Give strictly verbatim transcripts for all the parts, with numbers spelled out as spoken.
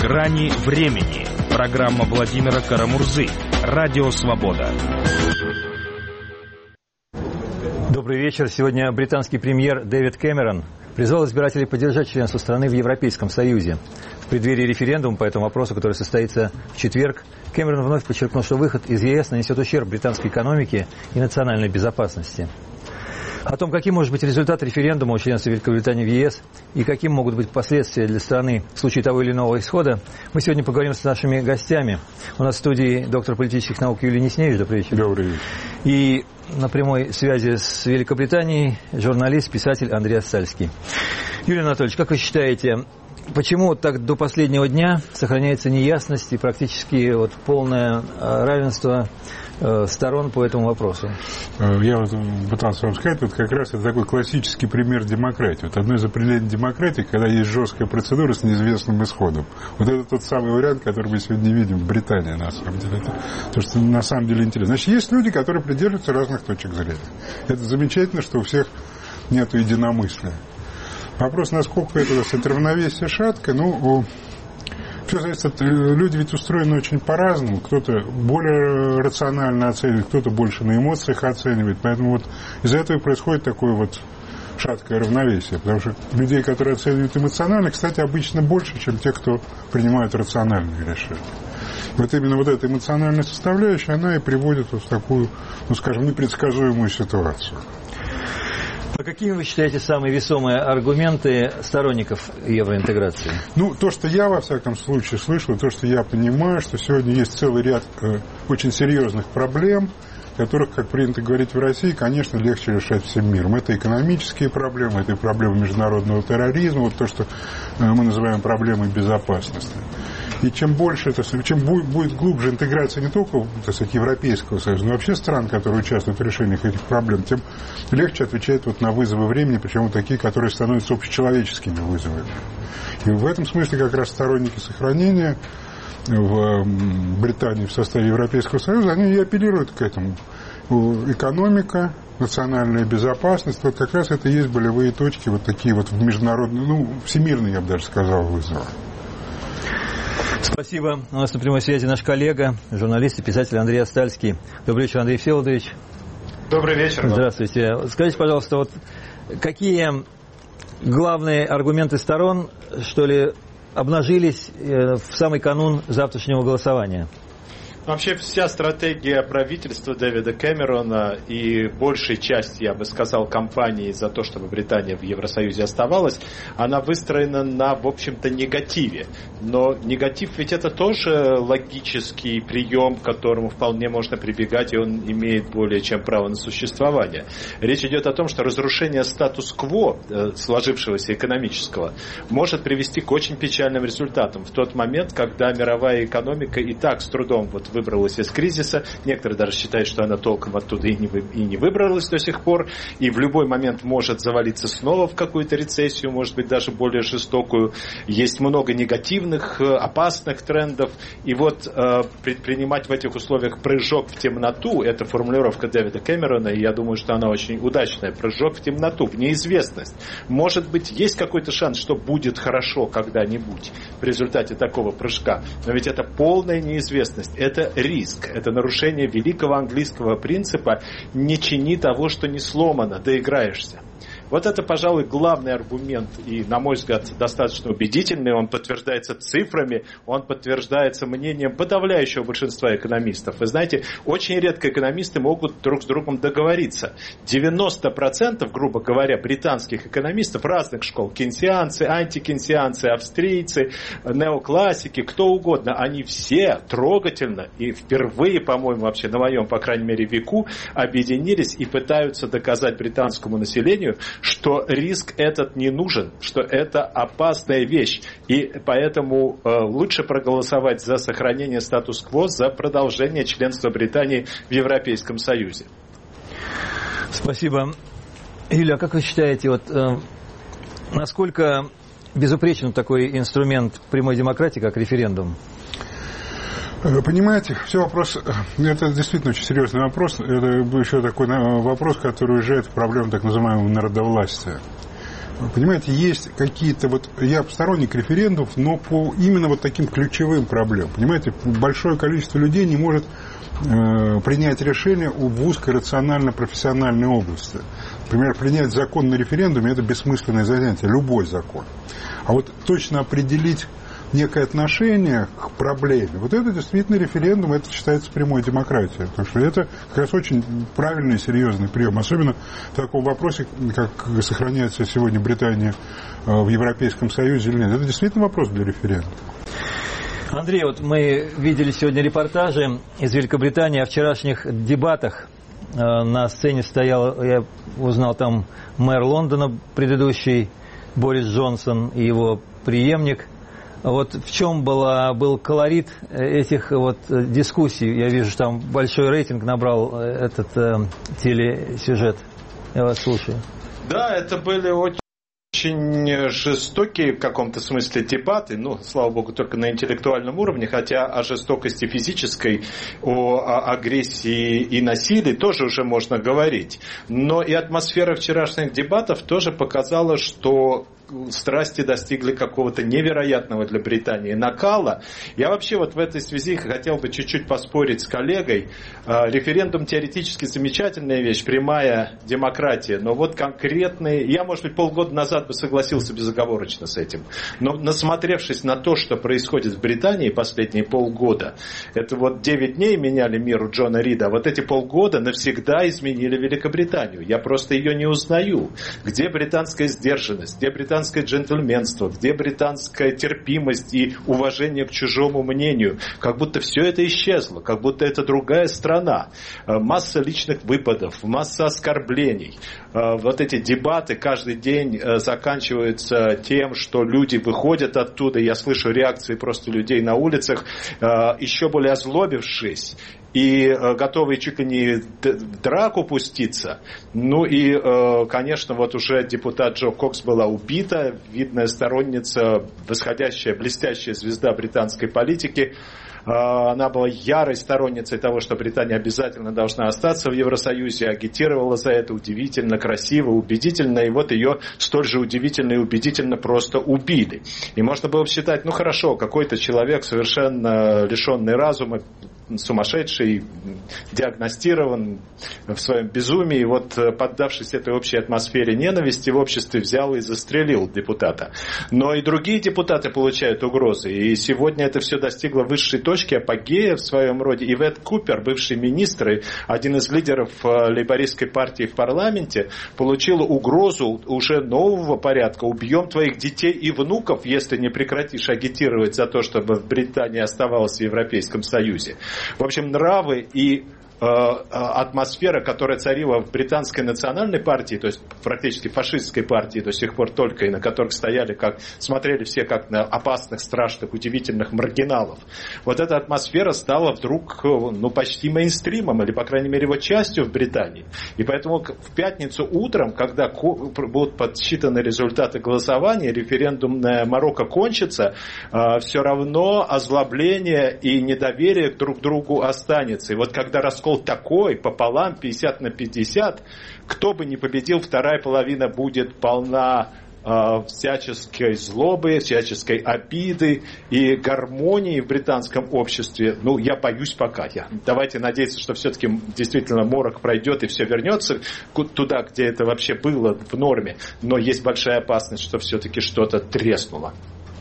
грани времени. Программа Владимира Карамурзы. Радио Свобода. Добрый вечер. Сегодня британский премьер Дэвид Кэмерон призвал избирателей поддержать членство страны в Европейском Союзе. В преддверии референдума по этому вопросу, который состоится в четверг, Кэмерон вновь подчеркнул, что выход из ЕС нанесет ущерб британской экономике и национальной безопасности. О том, каким может быть результат референдума о членстве Великобритании в ЕС и каким могут быть последствия для страны в случае того или иного исхода, мы сегодня поговорим с нашими гостями. У нас в студии доктор политических наук Юлия Несневич. Добрый вечер. Добрый вечер. И на прямой связи с Великобританией журналист, писатель Андрей Остальский. Юрий Анатольевич, как вы считаете, почему так до последнего дня сохраняется неясность и практически вот полное равенство сторон по этому вопросу? Я вот пытался вам сказать, вот как раз это такой классический пример демократии. Вот одно из определений демократии, когда есть жесткая процедура с неизвестным исходом. Вот это тот самый вариант, который мы сегодня видим в Британии, на самом деле. Это то, что на самом деле интересно. Значит, есть люди, которые придерживаются разных точек зрения. Это замечательно, что у всех нет единомыслия. Вопрос, насколько это, это равновесие шатко, ну, все зависит от... Люди ведь устроены очень по-разному. Кто-то более рационально оценивает, кто-то больше на эмоциях оценивает. Поэтому вот из-за этого и происходит такое вот шаткое равновесие. Потому что людей, которые оценивают эмоционально, кстати, обычно больше, чем те, кто принимают рациональные решения. Вот именно вот эта эмоциональная составляющая, она и приводит вот в такую, ну, скажем, непредсказуемую ситуацию. А какими вы считаете самые весомые аргументы сторонников евроинтеграции? Ну, то, что я, во всяком случае, слышал, то, что я понимаю, что сегодня есть целый ряд э, очень серьезных проблем, которых, как принято говорить в России, конечно, легче решать всем миром. Это экономические проблемы, это проблемы международного терроризма, вот то, что э, мы называем проблемой безопасности. И чем больше, это, чем будет глубже интеграция не только, так сказать, Европейского Союза, но вообще стран, которые участвуют в решениях этих проблем, тем легче отвечать вот на вызовы времени, причем вот такие, которые становятся общечеловеческими вызовами. И в этом смысле как раз сторонники сохранения в Британии в составе Европейского Союза, они и апеллируют к этому. Экономика, национальная безопасность, вот как раз это и есть болевые точки, вот такие вот в международные, ну, всемирные, я бы даже сказал, вызовы. Спасибо. У нас на прямой связи наш коллега, журналист и писатель Андрей Остальский. Добрый вечер, Андрей Всеволодович. Добрый вечер. Здравствуйте. Скажите, пожалуйста, вот какие главные аргументы сторон, что ли, обнажились в самый канун завтрашнего голосования? Вообще вся стратегия правительства Дэвида Кэмерона и большей части, я бы сказал, кампании за то, чтобы Британия в Евросоюзе оставалась, она выстроена на, в общем-то, негативе. Но негатив ведь это тоже логический прием, к которому вполне можно прибегать, и он имеет более чем право на существование. Речь идет о том, что разрушение статус-кво, сложившегося экономического, может привести к очень печальным результатам в тот момент, когда мировая экономика и так с трудом вот выбралась из кризиса. Некоторые даже считают, что она толком оттуда и не, вы, и не выбралась до сих пор. И в любой момент может завалиться снова в какую-то рецессию, может быть, даже более жестокую. Есть много негативных, опасных трендов. И вот э, предпринимать в этих условиях прыжок в темноту, это формулировка Дэвида Кэмерона, и я думаю, что она очень удачная. Прыжок в темноту, в неизвестность. Может быть, есть какой-то шанс, что будет хорошо когда-нибудь в результате такого прыжка. Но ведь это полная неизвестность. Это риск, это нарушение великого английского принципа «не чини того, что не сломано, доиграешься». Вот это, пожалуй, главный аргумент, и, на мой взгляд, достаточно убедительный. Он подтверждается цифрами, он подтверждается мнением подавляющего большинства экономистов. Вы знаете, очень редко экономисты могут друг с другом договориться. девяносто процентов, грубо говоря, британских экономистов разных школ, кейнсианцы, антикейнсианцы, австрийцы, неоклассики, кто угодно, они все трогательно и впервые, по-моему, вообще на моем, по крайней мере, веку объединились и пытаются доказать британскому населению, что риск этот не нужен, что это опасная вещь. И поэтому э, лучше проголосовать за сохранение статус-кво, за продолжение членства Британии в Европейском Союзе. Спасибо. Юля, а как вы считаете, вот, э, насколько безупречен такой инструмент прямой демократии, как референдум? Понимаете, все вопрос, это действительно очень серьезный вопрос. Это еще такой вопрос, который уезжает в проблему так называемого народовластия. Понимаете, есть какие-то, вот я сторонник референдумов, но по именно вот таким ключевым проблемам. Понимаете, большое количество людей не может э, принять решение в узкой рационально-профессиональной области. Например, принять закон на референдуме – это бессмысленное занятие, любой закон. А вот точно определить некое отношение к проблеме, вот это действительно референдум, это считается прямой демократией. Потому что это как раз очень правильный и серьезный прием. Особенно в таком вопросе, как сохраняется сегодня Британия в Европейском Союзе или нет. Это действительно вопрос для референдума. Андрей, вот мы видели сегодня репортажи из Великобритании о вчерашних дебатах. На сцене стоял, я узнал, там мэр Лондона предыдущий, Борис Джонсон, и его преемник. Вот в чем была, был колорит этих вот дискуссий? Я вижу, что там большой рейтинг набрал этот э, телесюжет. Я вас слушаю. Да, это были очень... очень жестокие в каком-то смысле дебаты, ну, слава богу, только на интеллектуальном уровне, хотя о жестокости физической, о агрессии и насилии тоже уже можно говорить. Но и атмосфера вчерашних дебатов тоже показала, что страсти достигли какого-то невероятного для Британии накала. Я вообще вот в этой связи хотел бы чуть-чуть поспорить с коллегой. Референдум теоретически замечательная вещь, прямая демократия, но вот конкретные... Я, может быть, полгода назад бы согласился безоговорочно с этим, но насмотревшись на то, что происходит в Британии последние полгода, это вот девять дней меняли мир у Джона Рида, а вот эти полгода навсегда изменили Великобританию. Я просто ее не узнаю. Где британская сдержанность, где британская британское джентльменство, где британская терпимость и уважение к чужому мнению. Как будто все это исчезло, как будто это другая страна. Масса личных выпадов, масса оскорблений. Вот эти дебаты каждый день заканчиваются тем, что люди выходят оттуда, я слышу реакции просто людей на улицах, еще более озлобившись и готовые чуть ли не в драку пуститься. Ну и, конечно, вот уже депутат Джо Кокс была убита, видная сторонница, восходящая, блестящая звезда британской политики. Она была ярой сторонницей того, что Британия обязательно должна остаться в Евросоюзе, агитировала за это удивительно, красиво, убедительно, и вот ее столь же удивительно и убедительно просто убили. И можно было бы считать, ну хорошо, какой-то человек совершенно лишенный разума, сумасшедший, диагностирован в своем безумии, вот поддавшись этой общей атмосфере ненависти в обществе, взял и застрелил депутата. Но и другие депутаты получают угрозы, и сегодня это все достигло высшей точки, апогея в своем роде. Ивет Купер, бывший министр и один из лидеров лейбористской партии в парламенте, получил угрозу уже нового порядка: убьем твоих детей и внуков, если не прекратишь агитировать за то, чтобы Британия оставалась в Европейском Союзе. В общем, нравы и э, атмосфера, которая царила в британской национальной партии, то есть практически фашистской партии до сих пор только, и на которых стояли, как, смотрели все как на опасных, страшных, удивительных маргиналов. Вот эта атмосфера стала вдруг ну, почти мейнстримом, или, по крайней мере, его частью в Британии. И поэтому в пятницу утром, когда будут подсчитаны результаты голосования, референдумная морока кончится, э, все равно озлобление и недоверие друг к другу останется. И вот когда раскол такой, пополам, пятьдесят на пятьдесят, кто бы ни победил, вторая половина будет полна э, всяческой злобы, всяческой обиды и гармонии в британском обществе. Ну, я боюсь пока. Я, давайте надеяться, что все-таки действительно морок пройдет и все вернется туда, где это вообще было в норме. Но есть большая опасность, что все-таки что-то треснуло.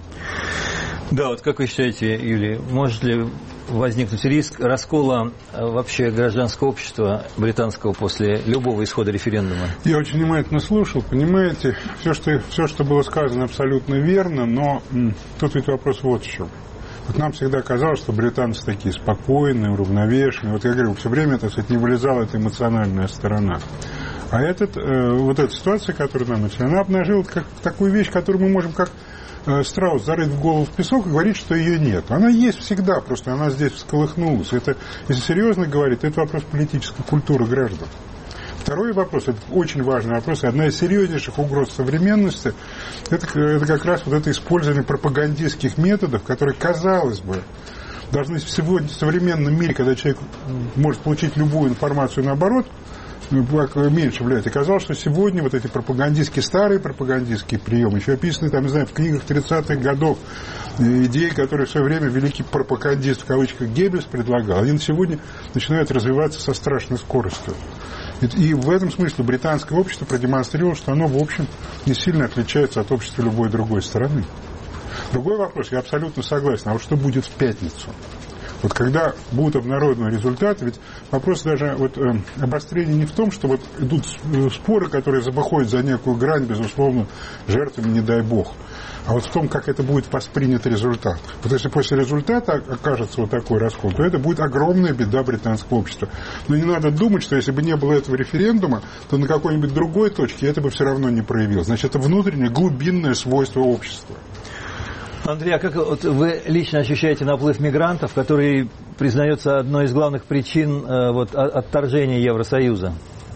Да, вот как вы считаете, Юлия, может ли возникнуть риск раскола вообще гражданского общества британского после любого исхода референдума? Я очень внимательно слушал, понимаете, все, что, все, что было сказано, абсолютно верно, но м, тут ведь вопрос вот в чем. Вот нам всегда казалось, что британцы такие спокойные, уравновешенные. Вот я говорю, все время, так сказать, не вылезала эта эмоциональная сторона. А этот, э, вот эта ситуация, которую нам начали, она обнажила как, такую вещь, которую мы можем как страус зарыть в голову в песок и говорить, что ее нет. Она есть всегда, просто она здесь всколыхнулась. Это, если серьезно говорить, это вопрос политической культуры граждан. Второй вопрос, это очень важный вопрос, и одна из серьезнейших угроз современности, это, это как раз вот это использование пропагандистских методов, которые, казалось бы, должны в сегодня в современном мире, когда человек может получить любую информацию наоборот, меньше влияет. Оказалось, что сегодня вот эти пропагандистские, старые пропагандистские приемы, еще описаны, там, не знаю, в книгах тридцатых годов, идеи, которые в свое время великий пропагандист, в кавычках, Геббельс предлагал, они на сегодня начинают развиваться со страшной скоростью. И в этом смысле британское общество продемонстрировало, что оно, в общем, не сильно отличается от общества любой другой страны. Другой вопрос, я абсолютно согласен, а вот что будет в пятницу? Вот когда будут обнародованы результаты, ведь вопрос даже вот, э, обострения не в том, что вот идут споры, которые выходят за некую грань, безусловно, жертвами, не дай бог, а вот в том, как это будет воспринят результат. Вот если после результата окажется вот такой раскол, то это будет огромная беда британского общества. Но не надо думать, что если бы не было этого референдума, то на какой-нибудь другой точке это бы все равно не проявилось. Значит, это внутреннее глубинное свойство общества. Андрей, а как вот вы лично ощущаете наплыв мигрантов, который признается одной из главных причин э, вот, отторжения Евросоюза?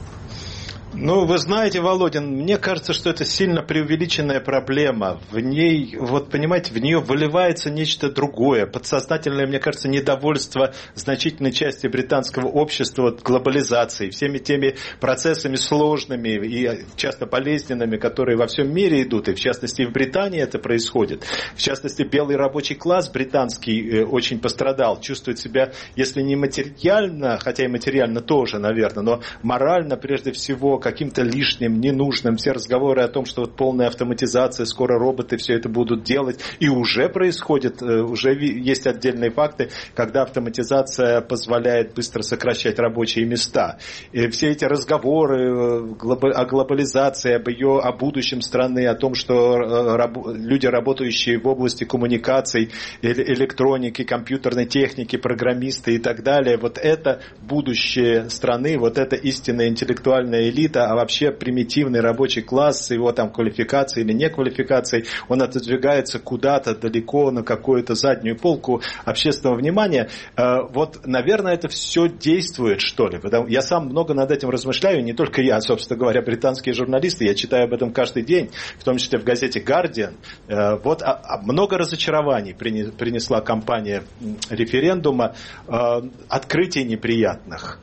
Ну, вы знаете, Володин, мне кажется, что это сильно преувеличенная проблема. В ней, вот понимаете, в нее выливается нечто другое. Подсознательное, мне кажется, недовольство значительной части британского общества от глобализации, всеми теми процессами сложными и часто болезненными, которые во всем мире идут, и в частности и в Британии это происходит. В частности, белый рабочий класс британский очень пострадал, чувствует себя, если не материально, хотя и материально тоже, наверное, но морально прежде всего каким-то лишним, ненужным. Все разговоры о том, что вот полная автоматизация, скоро роботы все это будут делать. И уже происходит, уже есть отдельные факты, когда автоматизация позволяет быстро сокращать рабочие места. И все эти разговоры о глобализации, об ее, о будущем страны, о том, что люди, работающие в области коммуникаций, электроники, компьютерной техники, программисты и так далее, вот это будущее страны, вот это истинная интеллектуальная элита, а вообще примитивный рабочий класс, его там квалификацией или не квалификацией, он отодвигается куда-то далеко на какую-то заднюю полку общественного внимания. Вот, наверное, это все действует, что ли. Потому я сам много над этим размышляю, не только я, собственно говоря, британские журналисты, я читаю об этом каждый день, в том числе в газете «Гардиан». Вот много разочарований принесла кампания референдума, открытий неприятных.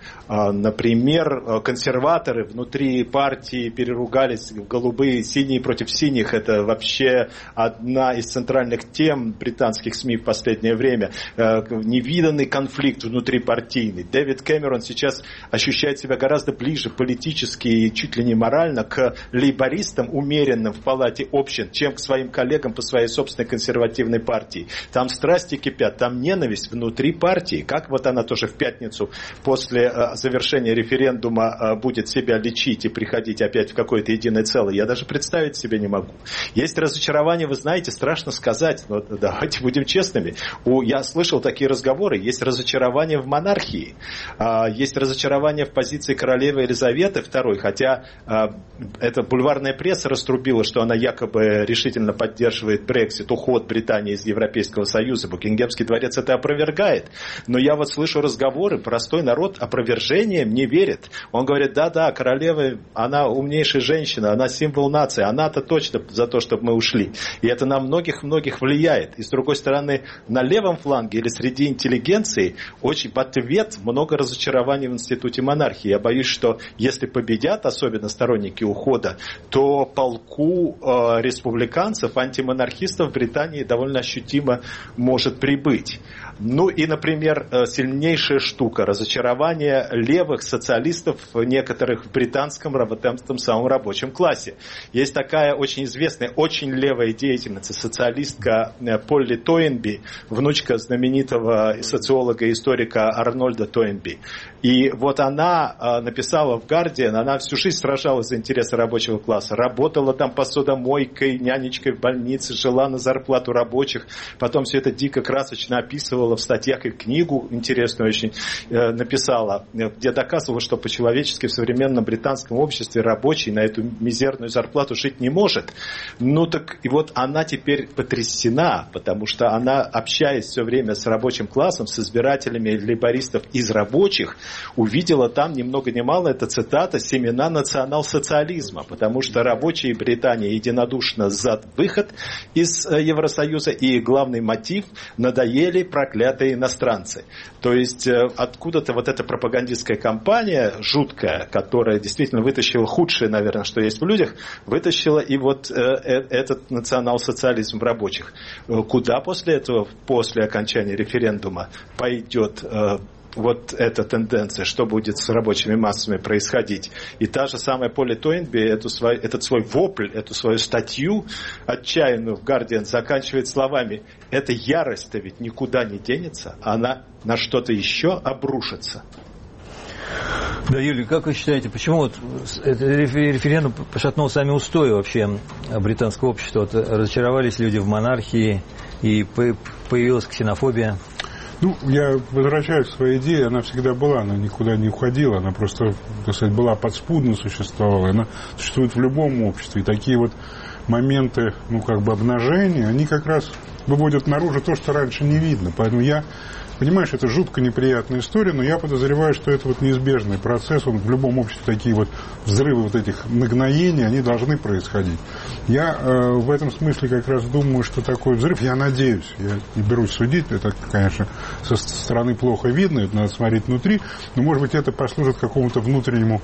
Например, консерваторы внутри партии переругались, голубые, синие против синих. Это вообще одна из центральных тем британских СМИ в последнее время. Невиданный конфликт внутрипартийный. Дэвид Кэмерон сейчас ощущает себя гораздо ближе политически и чуть ли не морально к лейбористам, умеренным в палате общин, чем к своим коллегам по своей собственной консервативной партии. Там страсти кипят, там ненависть внутри партии. Как вот она тоже в пятницу после завершения референдума будет себя лечить и приходить опять в какое-то единое целое, я даже представить себе не могу. Есть разочарование, вы знаете, страшно сказать, но давайте будем честными. У, я слышал такие разговоры, есть разочарование в монархии, а, есть разочарование в позиции королевы Елизаветы второй, хотя а, эта бульварная пресса раструбила, что она якобы решительно поддерживает Брексит, уход Британии из Европейского Союза. Букингемский дворец это опровергает. Но я вот слышу разговоры, простой народ опровержением не верит. Он говорит, да-да, королева, она умнейшая женщина, она символ нации, она-то точно за то, чтобы мы ушли. И это на многих-многих влияет. И с другой стороны, на левом фланге или среди интеллигенции очень в ответ много разочарований в институте монархии. Я боюсь, что если победят, особенно сторонники ухода, то полку э, республиканцев, антимонархистов в Британии довольно ощутимо может прибыть. Ну и, например, сильнейшая штука, разочарование левых социалистов некоторых в британском этом самом рабочем классе. Есть такая очень известная, очень левая деятельница, социалистка Полли Тойнби, внучка знаменитого социолога и историка Арнольда Тойнби. И вот она написала в «Гардиан», она всю жизнь сражалась за интересы рабочего класса, работала там посудомойкой, нянечкой в больнице, жила на зарплату рабочих, потом все это дико красочно описывала в статьях и книгу интересную очень написала, где доказывала, что по-человечески в современном британском обществе рабочий на эту мизерную зарплату жить не может. Ну так и вот она теперь потрясена, потому что она, общаясь все время с рабочим классом, с избирателями лейбористов из рабочих, увидела там ни много ни мало, это цитата, семена национал-социализма, потому что рабочие Британии единодушно за выход из Евросоюза, и главный мотив — надоели проклятые проклятые иностранцы. То есть откуда-то вот эта пропагандистская кампания жуткая, которая действительно вытащила худшее, наверное, что есть в людях, вытащила и вот этот национал-социализм в рабочих. Куда после этого, после окончания референдума, пойдет вот эта тенденция, что будет с рабочими массами происходить. И та же самая Поли Тойнби эту свой, этот свой вопль, эту свою статью отчаянную в Guardian заканчивает словами: эта ярость-то ведь никуда не денется, она на что-то еще обрушится. Да, Юлия, как вы считаете, почему вот этот референдум пошатнул сами устои вообще британского общества? Вот разочаровались люди в монархии и появилась ксенофобия? Ну, я возвращаюсь к своей идее, она всегда была, она никуда не уходила, она просто, так сказать, была подспудно существовала, она существует в любом обществе. И такие вот моменты, ну, как бы обнажения, они как раз выводят наружу то, что раньше не видно. Поэтому я, понимаешь, это жутко неприятная история, но я подозреваю, что это вот неизбежный процесс, он в любом обществе такие вот взрывы вот этих нагноений, они должны происходить. Я э, в этом смысле как раз думаю, что такой взрыв, я надеюсь, я не берусь судить, это, конечно, со стороны плохо видно, это надо смотреть внутри, но, может быть, это послужит какому-то внутреннему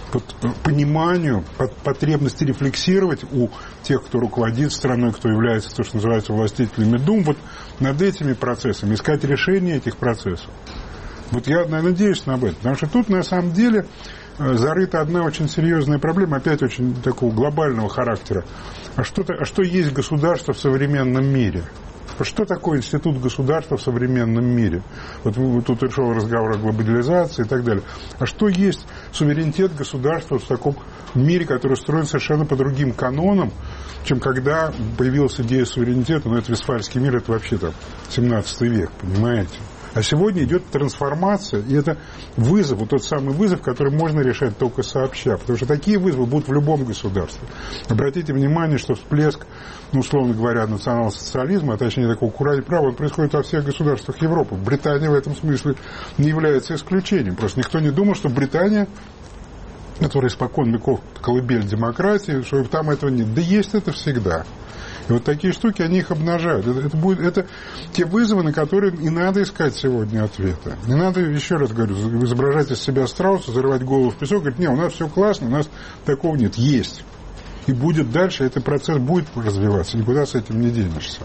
пониманию, потребности рефлексировать у тех, кто руководит страной, кто является, то, что называется, властителями дум, вот над этими процессами, искать решение этих процессов. Вот я надеюсь на это, потому что тут, на самом деле, зарыта одна очень серьезная проблема, опять очень такого глобального характера. А что, а что есть государство в современном мире? Что такое институт государства в современном мире? Вот, вот тут шел разговор о глобализации и так далее. А что есть суверенитет государства в таком мире, который устроен совершенно по другим канонам, чем когда появилась идея суверенитета? Ну, это Вестфальский мир, это вообще там семнадцатый век, понимаете? А сегодня идет трансформация, и это вызов, вот тот самый вызов, который можно решать только сообща, потому что такие вызовы будут в любом государстве. Обратите внимание, что всплеск, ну, условно говоря, национал-социализма, а точнее такого курания права, он происходит во всех государствах Европы. Британия в этом смысле не является исключением. Просто никто не думал, что Британия, которая испокон веков колыбель демократии, что там этого нет. Да есть это всегда. И вот такие штуки, они их обнажают. Это, это, будет, это те вызовы, на которые и надо искать сегодня ответы. Не надо, еще раз говорю, изображать из себя страуса, зарывать голову в песок, говорить: не, у нас все классно, у нас такого нет. Есть. И будет дальше, этот процесс будет развиваться, никуда с этим не денешься.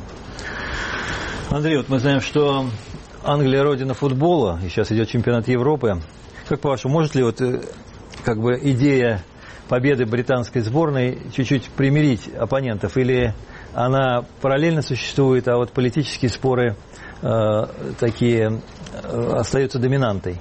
Андрей, вот мы знаем, что Англия родина футбола, и сейчас идет чемпионат Европы. Как по-вашему, может ли вот как бы идея победы британской сборной чуть-чуть примирить оппонентов, или она параллельно существует, а вот политические споры э, такие э, остаются доминантой?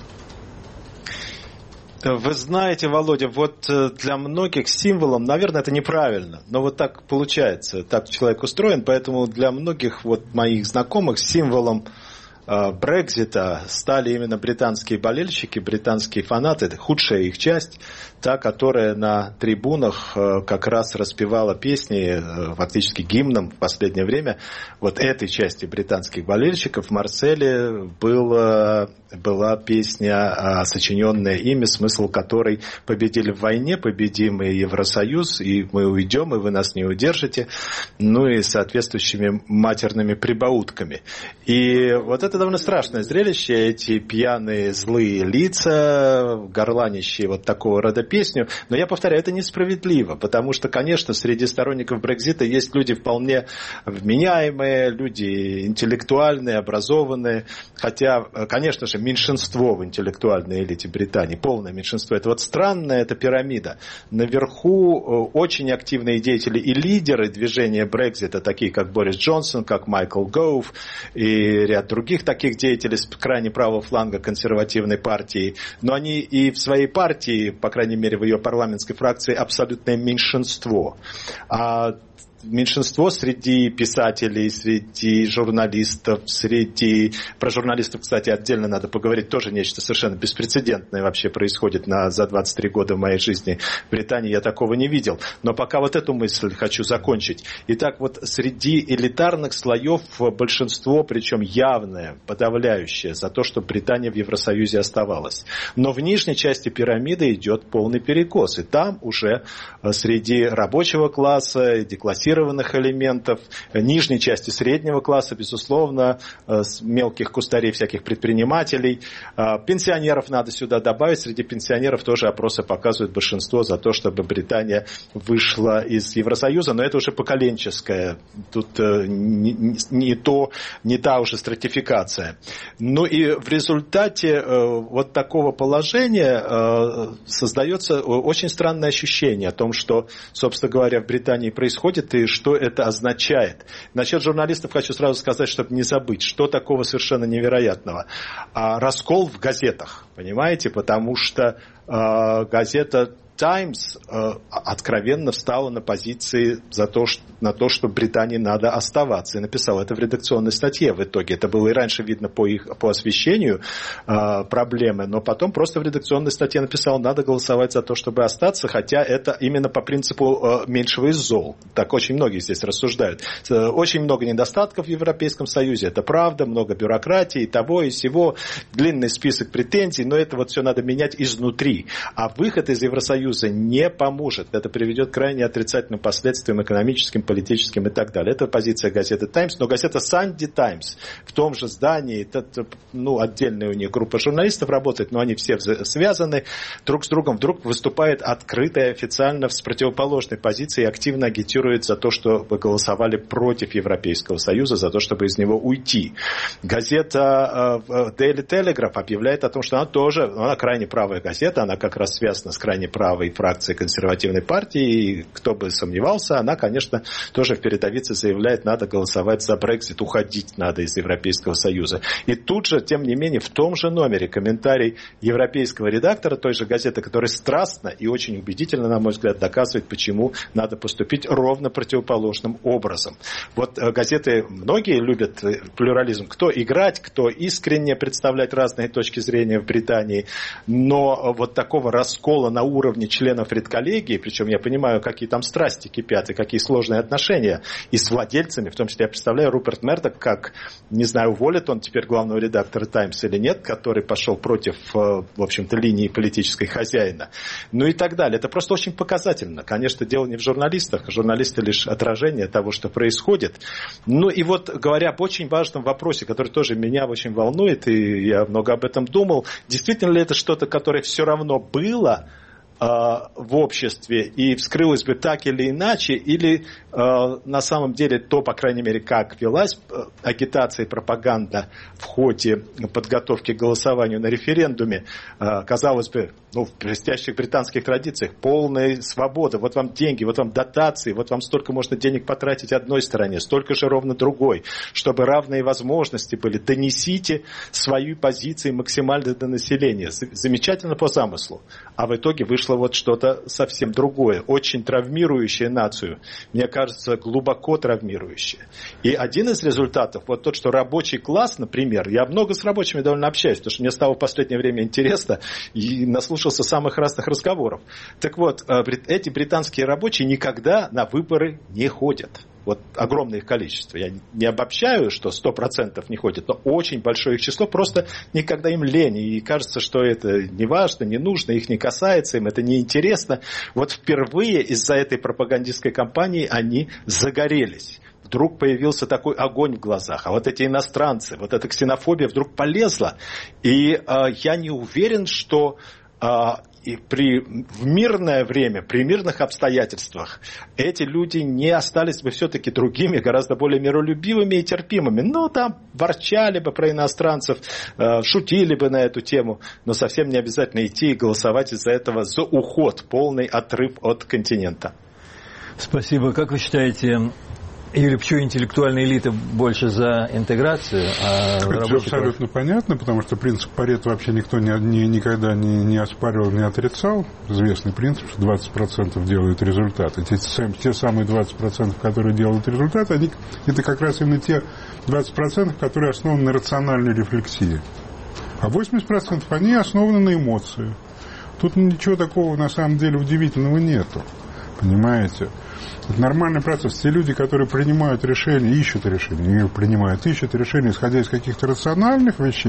Вы знаете, Володя, вот для многих символом, наверное, это неправильно, но вот так получается, так человек устроен, поэтому для многих вот моих знакомых символом Брексита стали именно британские болельщики, британские фанаты, это худшая их часть, та, которая на трибунах как раз распевала песни, фактически гимном в последнее время. Вот этой части британских болельщиков в Марселе была, была песня, сочиненная ими, смысл которой: победили в войне, победим и Евросоюз, и мы уйдем, и вы нас не удержите, ну и соответствующими матерными прибаутками. И вот это довольно страшное зрелище, эти пьяные злые лица, горланищие вот такого рода песню. Но я повторяю, это несправедливо, потому что, конечно, среди сторонников Брексита есть люди вполне вменяемые, люди интеллектуальные, образованные, хотя, конечно же, меньшинство в интеллектуальной элите Британии, полное меньшинство. Это вот странная эта пирамида. Наверху очень активные деятели и лидеры движения Брексита, такие как Борис Джонсон, как Майкл Гоув и ряд других таких деятелей с крайне правого фланга консервативной партии, но они и в своей партии, по крайней мере в ее парламентской фракции, абсолютное меньшинство. А меньшинство среди писателей, среди журналистов, среди... Про журналистов, кстати, отдельно надо поговорить. Тоже нечто совершенно беспрецедентное вообще происходит на, за двадцать три года в моей жизни в Британии. Я такого не видел. Но пока вот эту мысль хочу закончить. Итак, вот среди элитарных слоев большинство, причем явное, подавляющее, за то, что Британия в Евросоюзе оставалась. Но в нижней части пирамиды идет полный перекос. И там уже среди рабочего класса, деклассированных квалифицированных элементов, нижней части среднего класса, безусловно, мелких кустарей, всяких предпринимателей. Пенсионеров надо сюда добавить. Среди пенсионеров тоже опросы показывают большинство за то, чтобы Британия вышла из Евросоюза, но это уже поколенческое. Тут не, не, то, не та уже стратификация. Ну и в результате вот такого положения создается очень странное ощущение о том, что, собственно говоря, в Британии происходит и что это означает. Насчет журналистов хочу сразу сказать, чтобы не забыть, что такого совершенно невероятного. А раскол в газетах, понимаете, потому что э, газета Times э, откровенно встала на позиции за то, что, на то, что Британии надо оставаться. И написала это в редакционной статье в итоге. Это было и раньше видно по, их, по освещению э, проблемы, но потом просто в редакционной статье написал, надо голосовать за то, чтобы остаться, хотя это именно по принципу э, меньшего из зол. Так очень многие здесь рассуждают. Э, очень много недостатков в Европейском Союзе, это правда, много бюрократии, и того, и сего, длинный список претензий, но это вот все надо менять изнутри. А выход из Евросоюза не поможет. Это приведет к крайне отрицательным последствиям экономическим, политическим и так далее. Это позиция газеты «Таймс». Но газета «Санди Таймс» в том же здании, это, ну, отдельная у них группа журналистов работает, но они все связаны друг с другом, вдруг выступает открыто и официально с противоположной позицией и активно агитирует за то, чтобы голосовали против Европейского Союза, за то, чтобы из него уйти. Газета Daily Telegraph объявляет о том, что она тоже, она крайне правая газета, она как раз связана с крайне правой фракции консервативной партии, и кто бы сомневался, она, конечно, тоже в передовице заявляет, надо голосовать за Брексит, уходить надо из Европейского Союза. И тут же, тем не менее, в том же номере комментарий европейского редактора той же газеты, который страстно и очень убедительно, на мой взгляд, доказывает, почему надо поступить ровно противоположным образом. Вот газеты, многие любят плюрализм, кто играть, кто искренне представлять разные точки зрения в Британии, но вот такого раскола на уровне членов редколлегии, причем я понимаю, какие там страсти кипят и какие сложные отношения и с владельцами, в том числе я представляю Руперт Мердок, как, не знаю, уволит он теперь главного редактора «Таймс» или нет, который пошел против, в общем-то, линии политической хозяина, ну и так далее. Это просто очень показательно. Конечно, дело не в журналистах, журналисты лишь отражение того, что происходит. Ну и вот, говоря об очень важном вопросе, который тоже меня очень волнует, и я много об этом думал, действительно ли это что-то, которое все равно было в обществе и вскрылось бы так или иначе, или э, на самом деле то, по крайней мере, как велась агитация и пропаганда в ходе подготовки к голосованию на референдуме, э, казалось бы, ну, в блестящих британских традициях, полная свобода, вот вам деньги, вот вам дотации, вот вам столько можно денег потратить одной стороне, столько же ровно другой, чтобы равные возможности были. Донесите свои позиции максимально до населения. Замечательно по замыслу. А в итоге вышло вот что-то совсем другое, очень травмирующее нацию, мне кажется, глубоко травмирующее. И один из результатов, вот тот, что рабочий класс, например, я много с рабочими довольно общаюсь, потому что мне стало в последнее время интересно и наслушался самых разных разговоров. Так вот, эти британские рабочие никогда на выборы не ходят. Вот огромное их количество. Я не обобщаю, что сто процентов не ходят, но очень большое их число, просто никогда им лень. И кажется, что это не важно, не нужно, их не касается, им это не интересно. Вот впервые из-за этой пропагандистской кампании они загорелись. Вдруг появился такой огонь в глазах. А вот эти иностранцы, вот эта ксенофобия вдруг полезла. И э, я не уверен, что... Э, И при, в мирное время, при мирных обстоятельствах эти люди не остались бы все-таки другими, гораздо более миролюбивыми и терпимыми. Ну, там ворчали бы про иностранцев, э, шутили бы на эту тему, но совсем не обязательно идти и голосовать из-за этого за уход, полный отрыв от континента. Спасибо. Как вы считаете, Юрий, почему интеллектуальная элита больше за интеграцию, а это рабочий абсолютно класс? Понятно, потому что принцип Парето вообще никто не, не, никогда не, не оспаривал, не отрицал. Известный принцип, что двадцать процентов делают результат. И те, те самые двадцать процентов, которые делают результат, они, это как раз именно те двадцать процентов, которые основаны на рациональной рефлексии. А восемьдесят процентов они основаны на эмоции. Тут ничего такого на самом деле удивительного нету. Понимаете? Это нормальный процесс. Те люди, которые принимают решения, ищут решения, не принимают, ищут решения, исходя из каких-то рациональных вещей,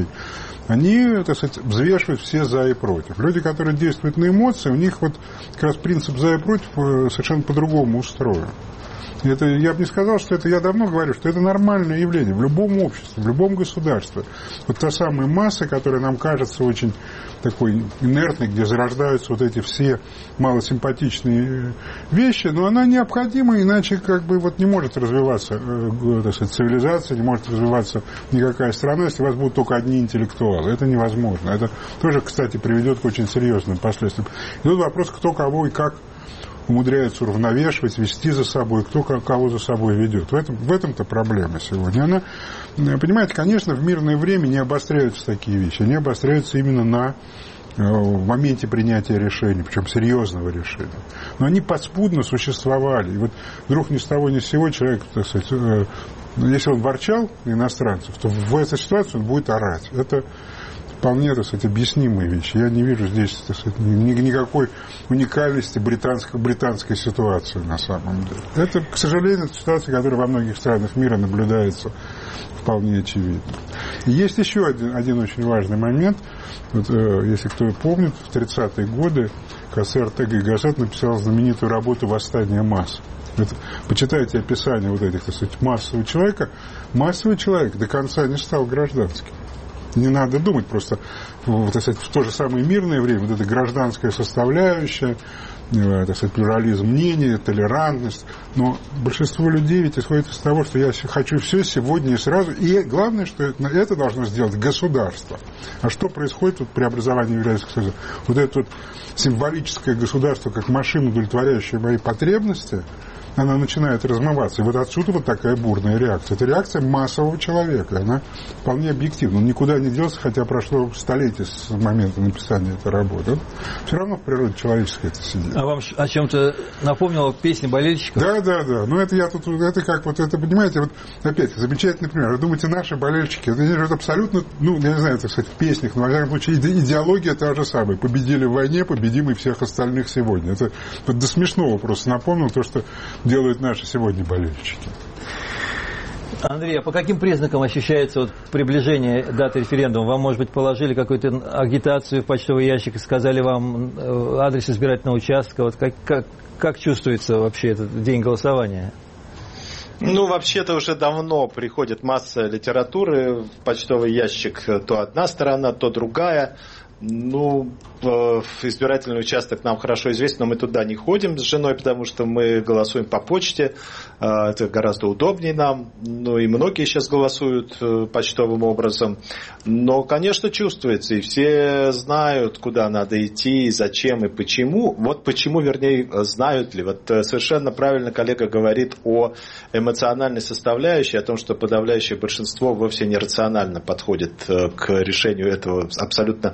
они, так сказать, взвешивают все за и против. Люди, которые действуют на эмоции, у них вот как раз принцип за и против совершенно по-другому устроен. Это, я бы не сказал, что это, я давно говорю, что это нормальное явление в любом обществе, в любом государстве. Вот та самая масса, которая нам кажется очень такой инертной, где зарождаются вот эти все малосимпатичные вещи, но она необходима, иначе как бы вот не может развиваться э, так сказать, цивилизация, не может развиваться никакая страна, если у вас будут только одни интеллектуалы. Это невозможно. Это тоже, кстати, приведет к очень серьезным последствиям. И тут вопрос, кто кого и как умудряется уравновешивать, вести за собой, кто кого за собой ведет. В, этом, в этом-то проблема сегодня. Она, понимаете, конечно, в мирное время не обостряются такие вещи. Они обостряются именно на в моменте принятия решений, причем серьезного решения. Но они подспудно существовали. И вот вдруг ни с того ни с сего человек, так сказать, если он ворчал на иностранцев, то в этой ситуации он будет орать. Это вполне, так сказать, объяснимые вещи. Я не вижу здесь, так сказать, никакой уникальности британской, британской ситуации на самом деле. Это, к сожалению, это ситуация, которая во многих странах мира наблюдается вполне очевидно. И есть еще один, один очень важный момент. Вот, э, если кто помнит, в тридцатые годы КСР Ортега и Гассет написал знаменитую работу «Восстание масс». Это, почитайте описание вот этих, так сказать, массового человека. Массовый человек до конца не стал гражданским. Не надо думать просто, так сказать, в то же самое мирное время, вот эта гражданская составляющая, так сказать, плюрализм мнений, толерантность. Но большинство людей ведь исходит из того, что я хочу все сегодня и сразу. И главное, что это должно сделать государство. А что происходит вот при образовании Еврейского Союза? Вот это вот символическое государство, как машина, удовлетворяющая мои потребности, она начинает размываться. И вот отсюда вот такая бурная реакция. Это реакция массового человека. Она вполне объективна. Он никуда не делся, хотя прошло столетие с момента написания этой работы. Он все равно в природе человеческой это сидит. А вам о чем-то напомнила песня болельщиков? Да, да, да. Но это я тут, это как вот, это, понимаете, вот опять, замечательный пример. Вы думаете, наши болельщики, это, это абсолютно, ну, я не знаю, так сказать, в песнях, но, во всяком случае, идеология та же самая. Победили в войне, победим и всех остальных сегодня. Это вот до смешного просто напомнил то, что делают наши сегодня болельщики. Андрей, а по каким признакам ощущается вот приближение даты референдума? Вам, может быть, положили какую-то агитацию в почтовый ящик и сказали вам адрес избирательного участка? Вот как, как, как чувствуется вообще этот день голосования? Ну, вообще-то уже давно приходит масса литературы в почтовый ящик. То одна сторона, то другая. Ну, избирательный участок нам хорошо известен, но мы туда не ходим с женой, потому что мы голосуем по почте. Это гораздо удобнее нам. Ну, и многие сейчас голосуют почтовым образом. Но, конечно, чувствуется. И все знают, куда надо идти, и зачем, и почему. Вот почему, вернее, знают ли. Вот совершенно правильно коллега говорит о эмоциональной составляющей, о том, что подавляющее большинство вовсе не рационально подходит к решению этого абсолютно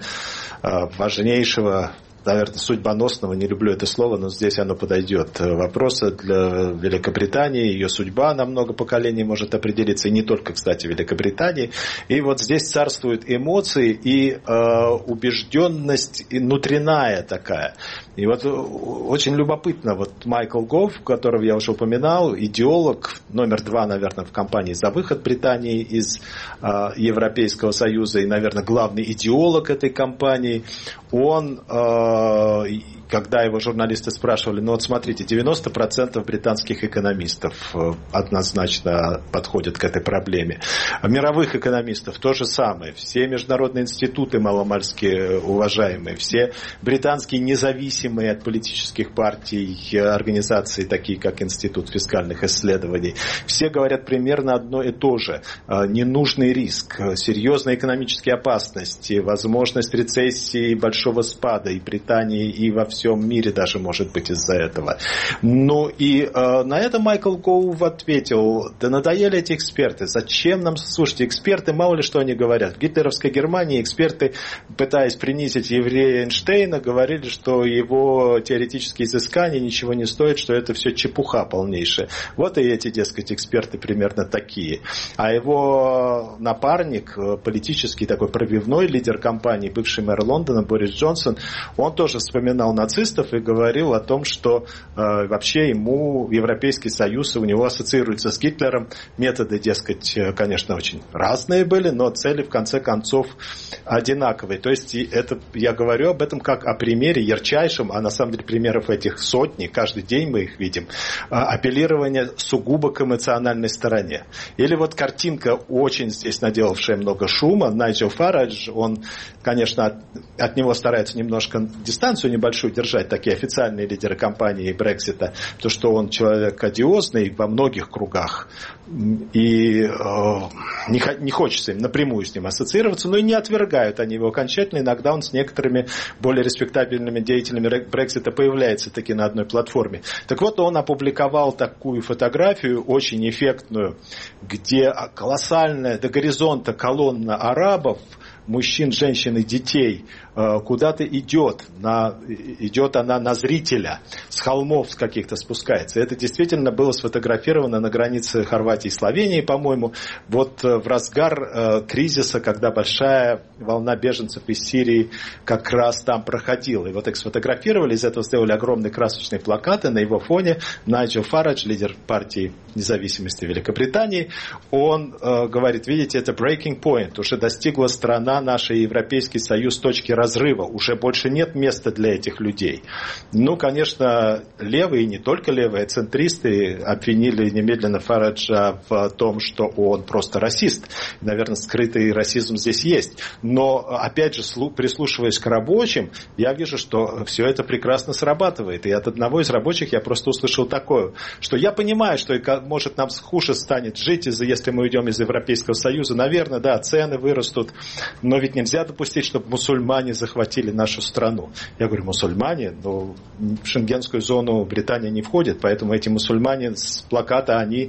важнейшего, наверное, судьбоносного, не люблю это слово, но здесь оно подойдет, вопроса для Великобритании, ее судьба на много поколений может определиться, и не только, кстати, Великобритании. И вот здесь царствуют эмоции и э, убежденность внутренняя такая. И вот очень любопытно, вот Майкл Гов, которого я уже упоминал, идеолог номер два, наверное, в кампании за выход Британии из э, Европейского Союза, и, наверное, главный идеолог этой кампании, он, э, когда его журналисты спрашивали, ну вот смотрите, девяносто процентов британских экономистов однозначно подходят к этой проблеме. А мировых экономистов то же самое. Все международные институты маломальски уважаемые, все британские независимые от политических партий организации, такие как Институт фискальных исследований, все говорят примерно одно и то же. Ненужный риск, серьезные экономические опасности, возможность рецессии, большого спада и Британии, и во всем мире даже, может быть, из-за этого. Ну и э, на это Майкл Гоув ответил: да надоели эти эксперты, зачем нам, слушайте, эксперты, мало ли что они говорят. В гитлеровской Германии эксперты, пытаясь принизить еврея Эйнштейна, говорили, что его теоретические изыскания ничего не стоят, что это все чепуха полнейшая. Вот и эти, дескать, эксперты примерно такие. А его напарник, политический такой пробивной лидер кампании, бывший мэр Лондона Борис Джонсон, он тоже вспоминал нацизм нацистов и говорил о том, что э, вообще ему Европейский Союз, у него ассоциируется с Гитлером. Методы, дескать, конечно, очень разные были, но цели, в конце концов, одинаковые. То есть это, я говорю об этом как о примере ярчайшем, а на самом деле примеров этих сотни, каждый день мы их видим, апеллирование сугубо к эмоциональной стороне. Или вот картинка, очень здесь наделавшая много шума, Найджел Фарадж, он, конечно, от, от него стараются немножко дистанцию небольшую держать, такие официальные лидеры кампании Брексита, то, что он человек одиозный во многих кругах, и э, не, не хочется им напрямую с ним ассоциироваться, но и не отвергают они его окончательно. Иногда он с некоторыми более респектабельными деятелями Брексита появляется таки на одной платформе. Так вот, он опубликовал такую фотографию, очень эффектную, где колоссальная до горизонта колонна арабов, мужчин, женщин и детей куда-то идет, на, идет она на зрителя, с холмов с каких-то спускается. Это действительно было сфотографировано на границе Хорватии и Словении, по-моему, вот в разгар кризиса, когда большая волна беженцев из Сирии как раз там проходила. И вот их сфотографировали, из этого сделали огромные красочные плакаты, на его фоне Найджел Фарадж, лидер партии независимости Великобритании, он э, говорит, видите, это breaking point, уже достигла страна наша, Европейский Союз, точки разрыва, уже больше нет места для этих людей. Ну, конечно, левые, и не только левые, центристы обвинили немедленно Фараджа в том, что он просто расист. Наверное, скрытый расизм здесь есть. Но, опять же, прислушиваясь к рабочим, я вижу, что все это прекрасно срабатывает. И от одного из рабочих я просто услышал такое, что я понимаю, что может нам хуже станет жить, если мы уйдем из Европейского Союза. Наверное, да, цены вырастут, но ведь нельзя допустить, чтобы мусульмане захватили нашу страну. Я говорю, мусульмане, но в шенгенскую зону Британия не входит, поэтому эти мусульмане с плаката, они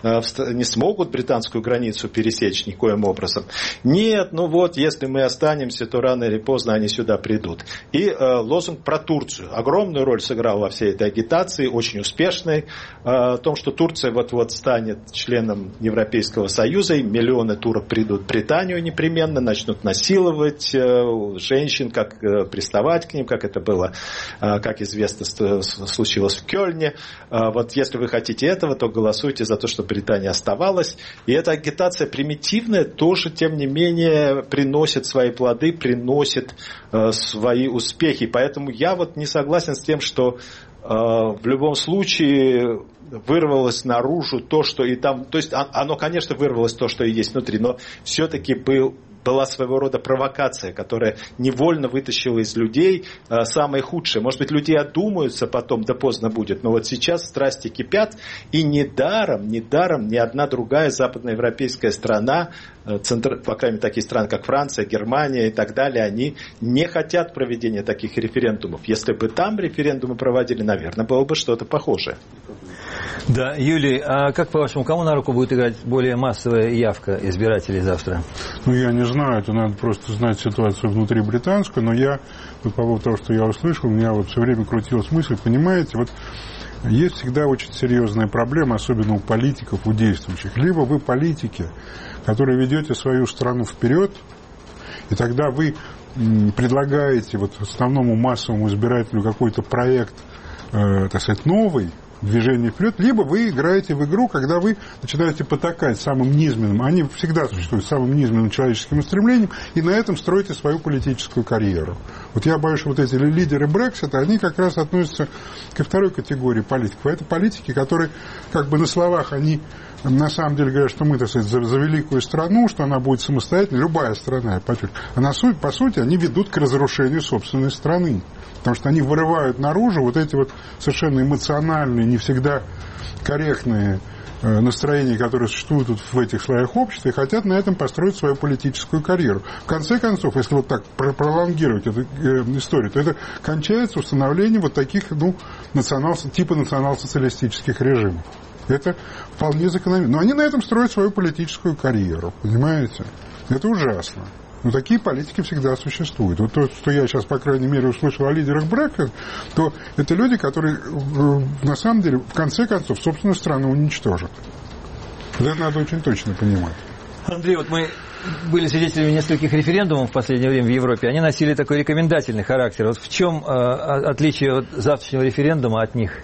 не смогут британскую границу пересечь никоим образом. Нет, ну вот, если мы останемся, то рано или поздно они сюда придут. И э, лозунг про Турцию. Огромную роль сыграл во всей этой агитации, очень успешной, э, о том, что Турция вот-вот станет членом Европейского Союза, и миллионы турок придут в Британию непременно, начнут насиловать э, женщин, как э, приставать к ним, как это было, э, как известно, случилось в Кёльне. Э, вот если вы хотите этого, то голосуйте за то, чтобы Британия оставалась. И эта агитация примитивная тоже, тем не менее, приносит свои плоды, приносит э, свои успехи. Поэтому я вот не согласен с тем, что э, в любом случае вырвалось наружу то, что и там... То есть оно, конечно, вырвалось то, что и есть внутри, но все-таки был... была своего рода провокация, которая невольно вытащила из людей э, самое худшее. Может быть, люди одумаются потом, да поздно будет, но вот сейчас страсти кипят, и недаром, недаром ни одна другая западноевропейская страна, э, центр, по крайней мере, такие страны, как Франция, Германия и так далее, они не хотят проведения таких референдумов. Если бы там референдумы проводили, наверное, было бы что-то похожее. Да, Юлий, а как, по-вашему, кому на руку будет играть более массовая явка избирателей завтра? Ну, я не знаю, это надо просто знать ситуацию внутри британскую, но я, вот по поводу того, что я услышал, у меня вот все время крутилась мысль, понимаете, вот есть всегда очень серьезная проблема, особенно у политиков, у действующих. Либо вы политики, которые ведете свою страну вперед, и тогда вы предлагаете вот основному массовому избирателю какой-то проект, э, так сказать, новый, движение вперед, либо вы играете в игру, когда вы начинаете потакать самым низменным, они всегда существуют, самым низменным человеческим устремлением, и на этом строите свою политическую карьеру. Вот я боюсь, что вот эти лидеры Брексита, они как раз относятся ко второй категории политиков. Это политики, которые как бы на словах, они на самом деле говорят, что мы, так сказать, за, за великую страну, что она будет самостоятельной, любая страна, я подчеркиваю. А на суть, по сути, они ведут к разрушению собственной страны. Потому что они вырывают наружу вот эти вот совершенно эмоциональные, не всегда корректные э, настроения, которые существуют вот в этих слоях общества, и хотят на этом построить свою политическую карьеру. В конце концов, если вот так пролонгировать эту э, историю, то это кончается установлением вот таких, ну, национал, типа национал-социалистических режимов. Это вполне закономерно. Но они на этом строят свою политическую карьеру, понимаете? Это ужасно. Но такие политики всегда существуют. Вот то, что я сейчас, по крайней мере, услышал о лидерах Брексита, то это люди, которые, на самом деле, в конце концов, собственную страну уничтожат. Это надо очень точно понимать. Андрей, вот мы были свидетелями нескольких референдумов в последнее время в Европе. Они носили такой рекомендательный характер. Вот в чем э, отличие от завтрашнего референдума от них?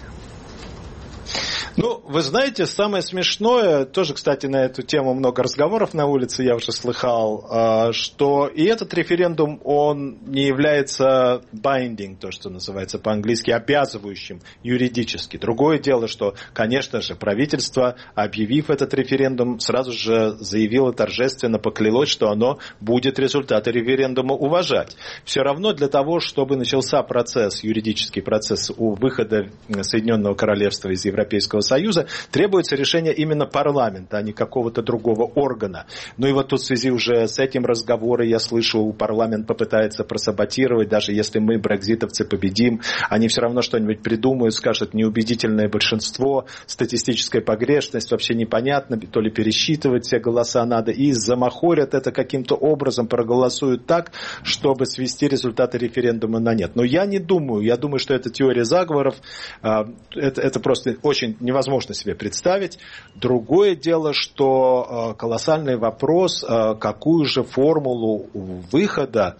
Ну, вы знаете, самое смешное, тоже, кстати, на эту тему много разговоров на улице, я уже слыхал, что и этот референдум, он не является binding, то, что называется по-английски, обязывающим юридически. Другое дело, что, конечно же, правительство, объявив этот референдум, сразу же заявило торжественно, поклялось, что оно будет результаты референдума уважать. Все равно для того, чтобы начался процесс, юридический процесс у выхода Соединенного Королевства из Европейского Союза, требуется решение именно парламента, а не какого-то другого органа. Ну и вот тут в связи уже с этим разговором, я слышу, парламент попытается просаботировать, даже если мы, брекситовцы, победим, они все равно что-нибудь придумают, скажут неубедительное большинство, статистическая погрешность, вообще непонятно, то ли пересчитывать все голоса надо, и замахорят это каким-то образом, проголосуют так, чтобы свести результаты референдума на нет. Но я не думаю, я думаю, что это теория заговоров, это, это просто очень невозможно себе представить. Другое дело, что колоссальный вопрос, какую же формулу выхода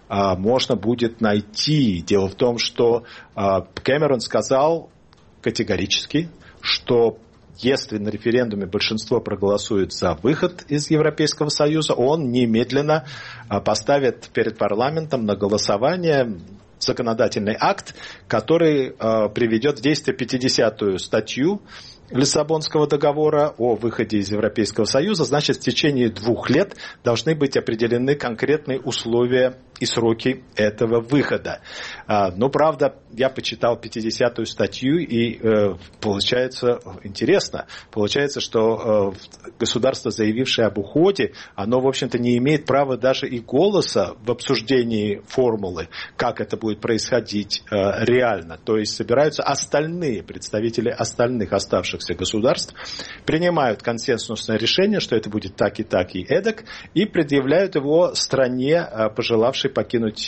можно будет найти. Дело в том, что Кэмерон сказал категорически, что если на референдуме большинство проголосует за выход из Европейского Союза, он немедленно поставит перед парламентом на голосование законодательный акт, который э, приведет в действие пятидесятую статью Лиссабонского договора о выходе из Европейского Союза. Значит, в течение двух лет должны быть определены конкретные условия и сроки этого выхода. А, но, правда, я почитал пятидесятую статью, и э, получается интересно. Получается, что э, государство, заявившее об уходе, оно, в общем-то, не имеет права даже и голоса в обсуждении формулы, как это будет происходить э, реально. То есть собираются остальные представители остальных оставшихся государств, принимают консенсусное решение, что это будет так и так и эдак, и предъявляют его стране, пожелавшей покинуть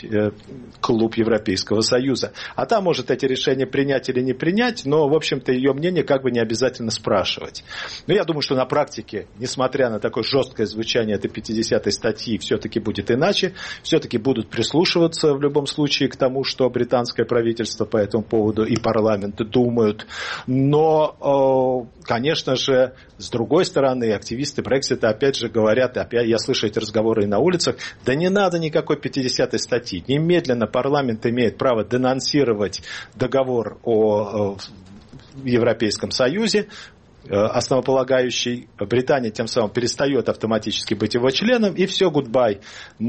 клуб Европейского Союза. А та может эти решения принять или не принять, но, в общем-то, ее мнение как бы не обязательно спрашивать. Но я думаю, что на практике, несмотря на такое жесткое звучание этой пятидесятой статьи, все-таки будет иначе, все-таки будут прислушиваться в любом случае к тому, что британское правительство по этому поводу и парламент думают. Но, конечно же, с другой стороны, активисты Брексита опять же говорят, опять я слышу эти разговоры и на улицах, да не надо никакой пятидесятой статьи. Немедленно парламент имеет право денонсировать договор о Европейском Союзе, основополагающий. Британия тем самым перестает автоматически быть его членом, и все, гудбай.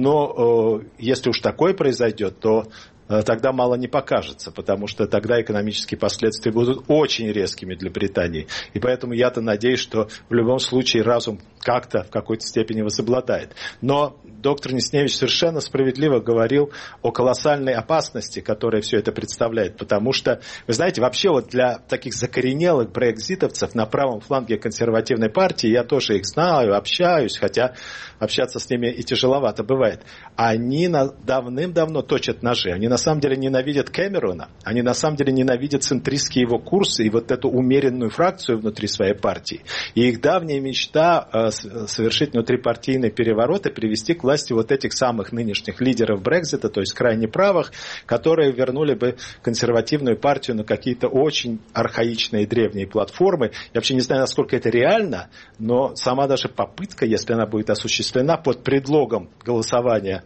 Но если уж такое произойдет, то тогда мало не покажется, потому что тогда экономические последствия будут очень резкими для Британии. И поэтому я-то надеюсь, что в любом случае разум как-то в какой-то степени возобладает. Но доктор Несневич совершенно справедливо говорил о колоссальной опасности, которая все это представляет. Потому что, вы знаете, вообще вот для таких закоренелых брекситовцев на правом фланге консервативной партии, я тоже их знаю, общаюсь, хотя общаться с ними и тяжеловато бывает. Они давным-давно точат ножи. Они на самом деле ненавидят Кэмерона, они на самом деле ненавидят центристские его курсы и вот эту умеренную фракцию внутри своей партии. И их давняя мечта э, совершить внутрипартийный переворот и привести к власти вот этих самых нынешних лидеров Брексита, то есть крайне правых, которые вернули бы консервативную партию на какие-то очень архаичные древние платформы. Я вообще не знаю, насколько это реально, но сама даже попытка, если она будет осуществлена под предлогом голосования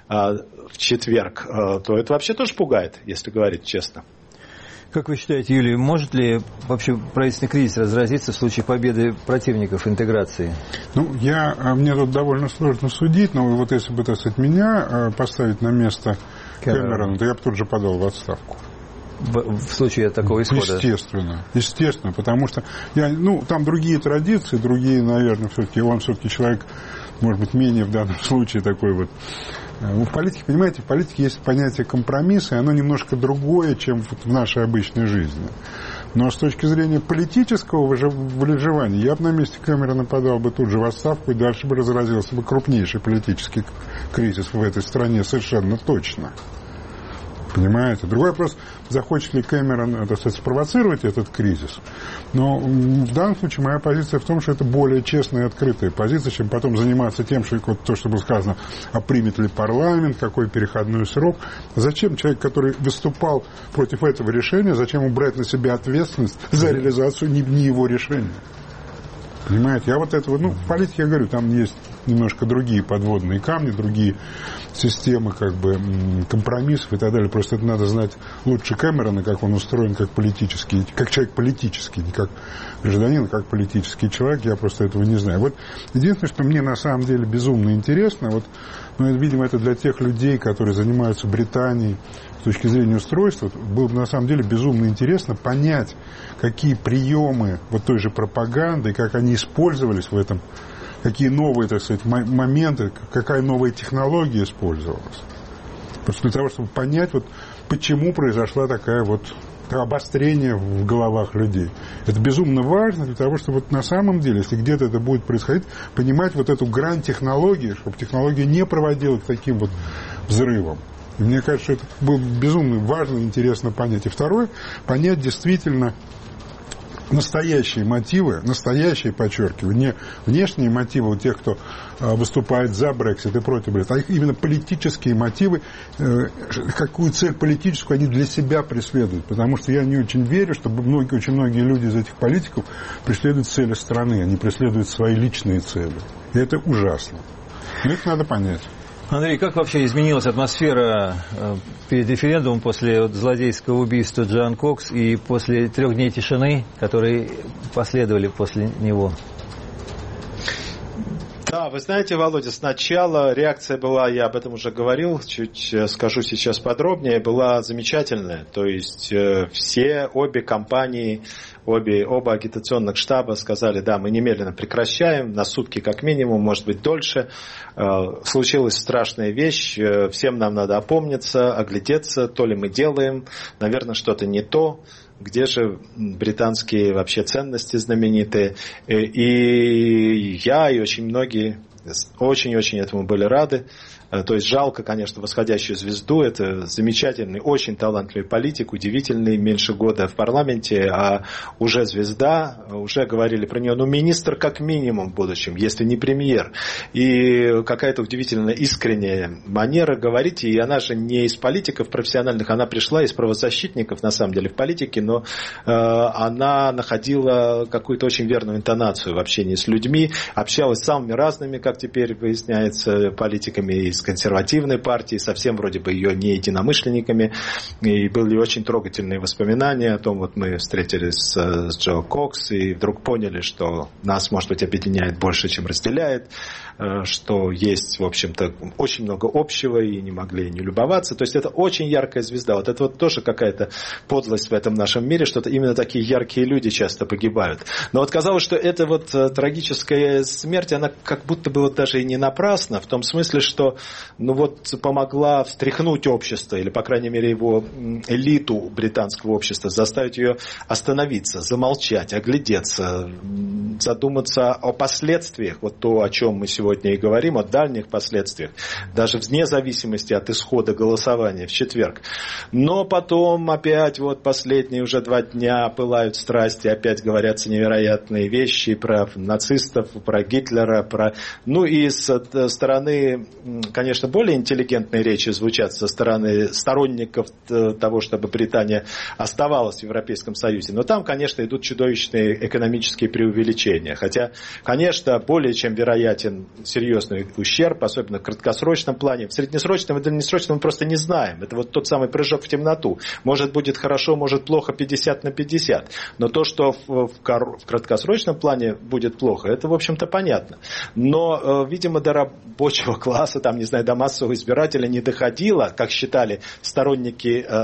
в четверг, то это вообще тоже пугает, если говорить честно. Как вы считаете, Юлия, может ли вообще правительственный кризис разразиться в случае победы противников интеграции? Ну, я, мне тут довольно сложно судить, но вот если бы, так сказать, меня поставить на место Кэмерона, то я бы тут же подал в отставку. В, в случае такого исхода? Естественно, естественно, потому что я, ну, там другие традиции, другие, наверное, все-таки он все-таки человек, может быть, менее в данном случае такой вот. В политике, понимаете, в политике есть понятие компромисса, и оно немножко другое, чем в нашей обычной жизни. Но с точки зрения политического выживания, я бы на месте Кэмерона подал бы тут же в отставку, и дальше бы разразился бы крупнейший политический кризис в этой стране, совершенно точно. Понимаете? Другой вопрос, захочет ли Кэмерон, так сказать, спровоцировать этот кризис. Но в данном случае моя позиция в том, что это более честная и открытая позиция, чем потом заниматься тем, что вот то, что было сказано, а примет ли парламент, какой переходной срок. Зачем человек, который выступал против этого решения, зачем ему брать на себя ответственность за реализацию не, не его решения? Понимаете, я вот этого, ну, в политике, я говорю, там есть немножко другие подводные камни, другие системы, как бы, компромиссов и так далее. Просто это надо знать лучше Кэмерона, как он устроен как политический, как человек политический, не как гражданин, а как политический человек. Я просто этого не знаю. Вот единственное, что мне на самом деле безумно интересно, вот, ну, видимо, это для тех людей, которые занимаются Британией с точки зрения устройства, было бы на самом деле безумно интересно понять, какие приемы вот той же пропаганды, как они использовались в этом, какие новые, так сказать, моменты, какая новая технология использовалась. Просто для того, чтобы понять, вот, почему произошла такая вот обострение в головах людей. Это безумно важно для того, чтобы вот на самом деле, если где-то это будет происходить, понимать вот эту грань технологии, чтобы технология не проводила к таким вот взрывам. И мне кажется, что это было безумно важно и интересно понять. И второе, понять действительно настоящие мотивы, настоящие, подчеркиваю, не внешние мотивы у тех, кто выступает за Брексит и против Брексита, а их именно политические мотивы, какую цель политическую они для себя преследуют. Потому что я не очень верю, что многие, очень многие люди из этих политиков преследуют цели страны, они преследуют свои личные цели. И это ужасно. Но это надо понять. Андрей, как вообще изменилась атмосфера перед референдумом после злодейского убийства Джоан Кокс и после трех дней тишины, которые последовали после него? Да, вы знаете, Володя, сначала реакция была, я об этом уже говорил, чуть скажу сейчас подробнее, была замечательная. То есть э, все, обе компании, обе, оба агитационных штаба сказали, да, мы немедленно прекращаем, на сутки как минимум, может быть дольше. Э, случилась страшная вещь, э, всем нам надо опомниться, оглядеться, то ли мы делаем, наверное, что-то не то. Где же британские вообще ценности знаменитые? И я, и очень многие очень-очень этому были рады. То есть жалко, конечно, восходящую звезду. Это замечательный, очень талантливый политик, удивительный, меньше года в парламенте, а уже звезда, уже говорили про нее, ну, министр как минимум в будущем, если не премьер. И какая-то удивительная искренняя манера говорить, и она же не из политиков профессиональных, она пришла из правозащитников, на самом деле, в политике, но э, она находила какую-то очень верную интонацию в общении с людьми, общалась с самыми разными, как теперь выясняется, политиками из консервативной партии, совсем вроде бы ее не единомышленниками, и были очень трогательные воспоминания о том, вот мы встретились с, с Джо Кокс и вдруг поняли, что нас, может быть, объединяет больше, чем разделяет, что есть, в общем-то, очень много общего, и не могли не любоваться. То есть это очень яркая звезда. Вот это вот тоже какая-то подлость в этом нашем мире, что именно такие яркие люди часто погибают. Но вот казалось, что эта вот трагическая смерть, она как будто бы вот даже и не напрасна, в том смысле, что ну вот помогла встряхнуть общество, или, по крайней мере, его элиту британского общества, заставить ее остановиться, замолчать, оглядеться, задуматься о последствиях, вот то, о чем мы сегодня и говорим, о дальних последствиях, даже вне зависимости от исхода голосования в четверг. Но потом опять вот последние уже два дня пылают страсти, опять говорятся невероятные вещи про нацистов, про Гитлера, про... ну и с стороны, конечно, более интеллигентные речи звучат со стороны сторонников того, чтобы Британия оставалась в Европейском Союзе. Но там, конечно, идут чудовищные экономические преувеличения. Хотя, конечно, более чем вероятен серьезный ущерб, особенно в краткосрочном плане. В среднесрочном и дальнесрочном мы просто не знаем. Это вот тот самый прыжок в темноту. Может, будет хорошо, может, плохо, пятьдесят на пятьдесят. Но то, что в, в, в краткосрочном плане будет плохо, это, в общем-то, понятно. Но, видимо, до рабочего класса, там, не знаю, до массового избирателя не доходило, как считали сторонники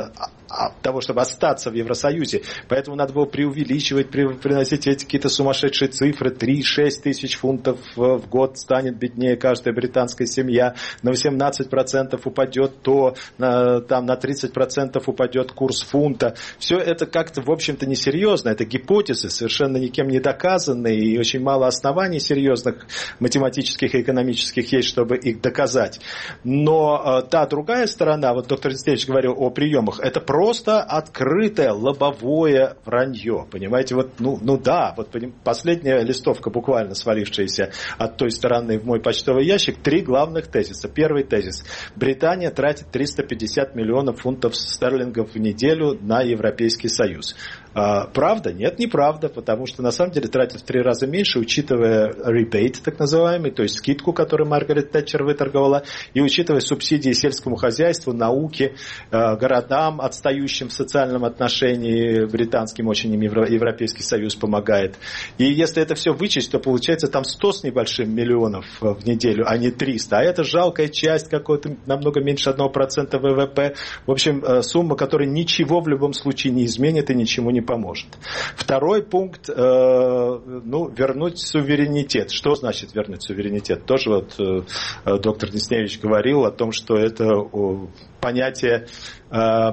того, чтобы остаться в Евросоюзе. Поэтому надо было преувеличивать, приносить эти какие-то сумасшедшие цифры. три-шесть тысяч фунтов в год станет беднее каждая британская семья. На восемнадцать процентов упадет то, на, там, на тридцать процентов упадет курс фунта. Все это как-то, в общем-то, несерьезно. Это гипотезы, совершенно никем не доказанные. И очень мало оснований серьезных математических и экономических есть, чтобы их доказать. Но та другая сторона, вот доктор Денисевич говорил о приемах, это просто открытое лобовое вранье. Понимаете, вот, ну, ну да, вот последняя листовка, буквально свалившаяся от той стороны в мой почтовый ящик, три главных тезиса. Первый тезис. Британия тратит триста пятьдесят миллионов фунтов стерлингов в неделю на Европейский Союз. А, правда? Нет, неправда, потому что на самом деле тратит в три раза меньше, учитывая ребейт, так называемый, то есть скидку, которую Маргарет Тэтчер выторговала, и учитывая субсидии сельскому хозяйству, науке, э, городам, отстающим в социальном отношении, британским очень им Европейский Союз помогает. И если это все вычесть, то получается там сто с небольшим миллионов в неделю, а не триста. А это жалкая часть, какой-то намного меньше одного процента ВВП. В общем, э, сумма, которая ничего в любом случае не изменит и ничему не поможет. Второй пункт, э, ну, вернуть суверенитет. Что значит вернуть суверенитет? Тоже вот э, доктор Десневич говорил о том, что это э, понятие э,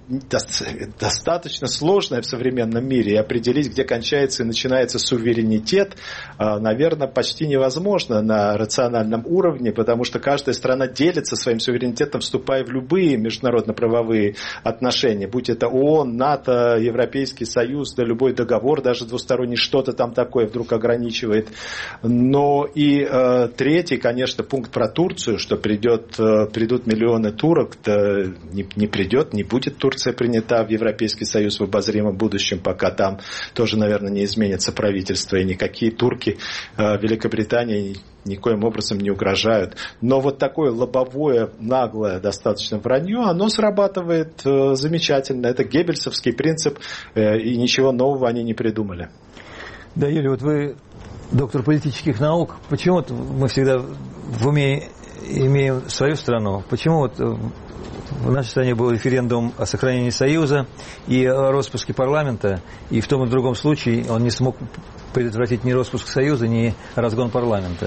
достаточно сложное в современном мире, и определить, где кончается и начинается суверенитет, наверное, почти невозможно на рациональном уровне, потому что каждая страна делится своим суверенитетом, вступая в любые международно-правовые отношения, будь это ООН, НАТО, Европейский Союз, да любой договор, даже двусторонний, что-то там такое вдруг ограничивает. Но и э, третий, конечно, пункт про Турцию, что придет, э, придут миллионы турок, да не, не придет, не будет Турция принята в Европейский Союз в обозримом будущем, пока там тоже, наверное, не изменится правительство, и никакие турки э, Великобритании никоим образом не угрожают. Но вот такое лобовое, наглое достаточно вранье, оно срабатывает э, замечательно. Это геббельсовский принцип, э, и ничего нового они не придумали. Да, Юлия, вот вы доктор политических наук. Почему вот мы всегда в уме имеем свою страну? Почему вот в нашей стране был референдум о сохранении Союза и о распуске парламента, и в том и в другом случае он не смог предотвратить ни распуск Союза, ни разгон парламента?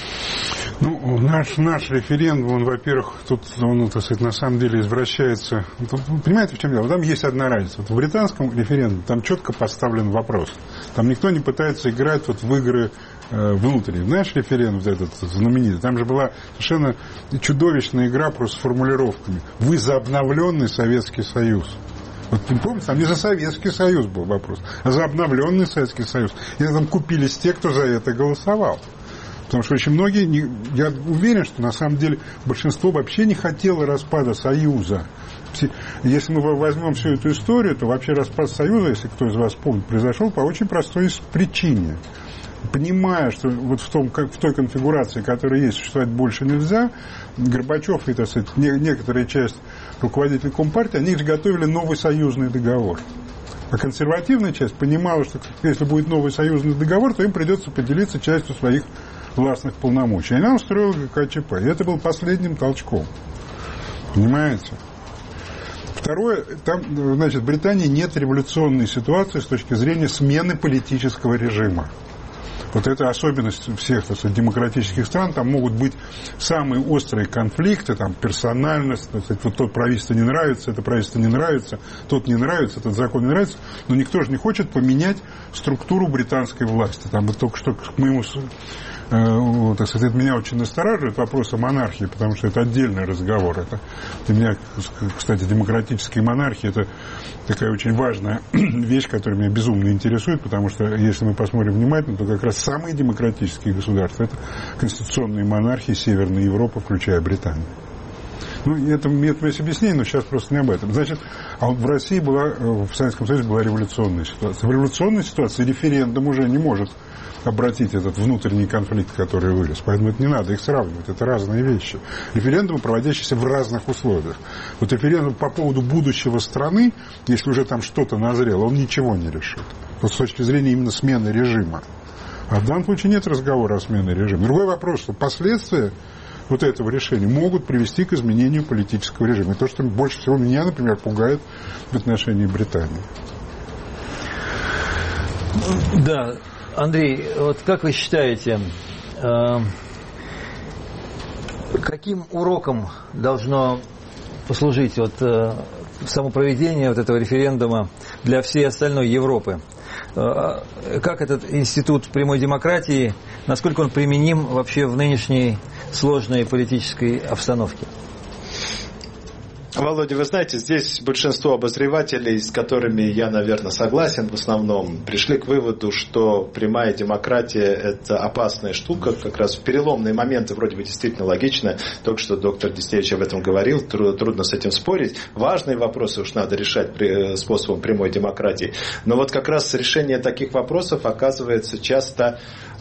Ну, наш, наш референдум, он, во-первых, тут, он, так сказать, на самом деле извращается. Тут, понимаете, в чем дело? Там есть одна разница. Вот в британском референдуме там четко поставлен вопрос. Там никто не пытается играть вот в игры э, внутренние. Наш референдум, вот этот знаменитый, там же была совершенно чудовищная игра просто с формулировками. Вы за обновленный Советский Союз. Вот помните, там не за Советский Союз был вопрос, а за обновленный Советский Союз. И там купились те, кто за это голосовал. Потому что очень многие, я уверен, что на самом деле большинство вообще не хотело распада Союза. Если мы возьмем всю эту историю, то вообще распад Союза, если кто из вас помнит, произошел по очень простой причине. Понимая, что вот в, том, как, в той конфигурации, которая есть, существовать больше нельзя, Горбачев и, так сказать, некоторая часть руководителей Компартии, они же готовили новый союзный договор. А консервативная часть понимала, что если будет новый союзный договор, то им придется поделиться частью своих властных полномочий. И она устроила ГКЧП. И это был последним толчком. Понимаете? Второе, там, значит, в Британии нет революционной ситуации с точки зрения смены политического режима. Вот это особенность всех, так сказать, демократических стран. Там могут быть самые острые конфликты, там персональность, так сказать, вот тот правительство не нравится, это правительство не нравится, тот не нравится, этот закон не нравится. Но никто же не хочет поменять структуру британской власти. Там вот только что к моему... Э, так сказать, это меня очень настораживает вопрос о монархии, потому что это отдельный разговор. Это для меня, кстати, демократические монархии — это такая очень важная вещь, которая меня безумно интересует, потому что, если мы посмотрим внимательно, то как раз самые демократические государства — это конституционные монархии Северной Европы, включая Британию. Ну, это, это есть объяснение, но сейчас просто не об этом. Значит, а вот в России была, в Советском Союзе была революционная ситуация. В революционной ситуации референдум уже не может обратить этот внутренний конфликт, который вылез. Поэтому это не надо их сравнивать. Это разные вещи. Референдумы, проводящиеся в разных условиях. Вот референдум по поводу будущего страны, если уже там что-то назрело, он ничего не решит. Вот с точки зрения именно смены режима. А в данном случае нет разговора о смене режима. Другой вопрос, что последствия вот этого решения могут привести к изменению политического режима. И то, что больше всего меня, например, пугает в отношении Британии. Да, Андрей, вот как вы считаете, э, каким уроком должно послужить вот, э, само проведение вот этого референдума для всей остальной Европы? Э, как этот институт прямой демократии, насколько он применим вообще в нынешней сложной политической обстановке? Володя, вы знаете, здесь большинство обозревателей, с которыми я, наверное, согласен в основном, пришли к выводу, что прямая демократия – это опасная штука, как раз в переломные моменты вроде бы действительно логично, только что доктор Дистевич об этом говорил, трудно с этим спорить. Важные вопросы уж надо решать способом прямой демократии, но вот как раз решение таких вопросов оказывается часто...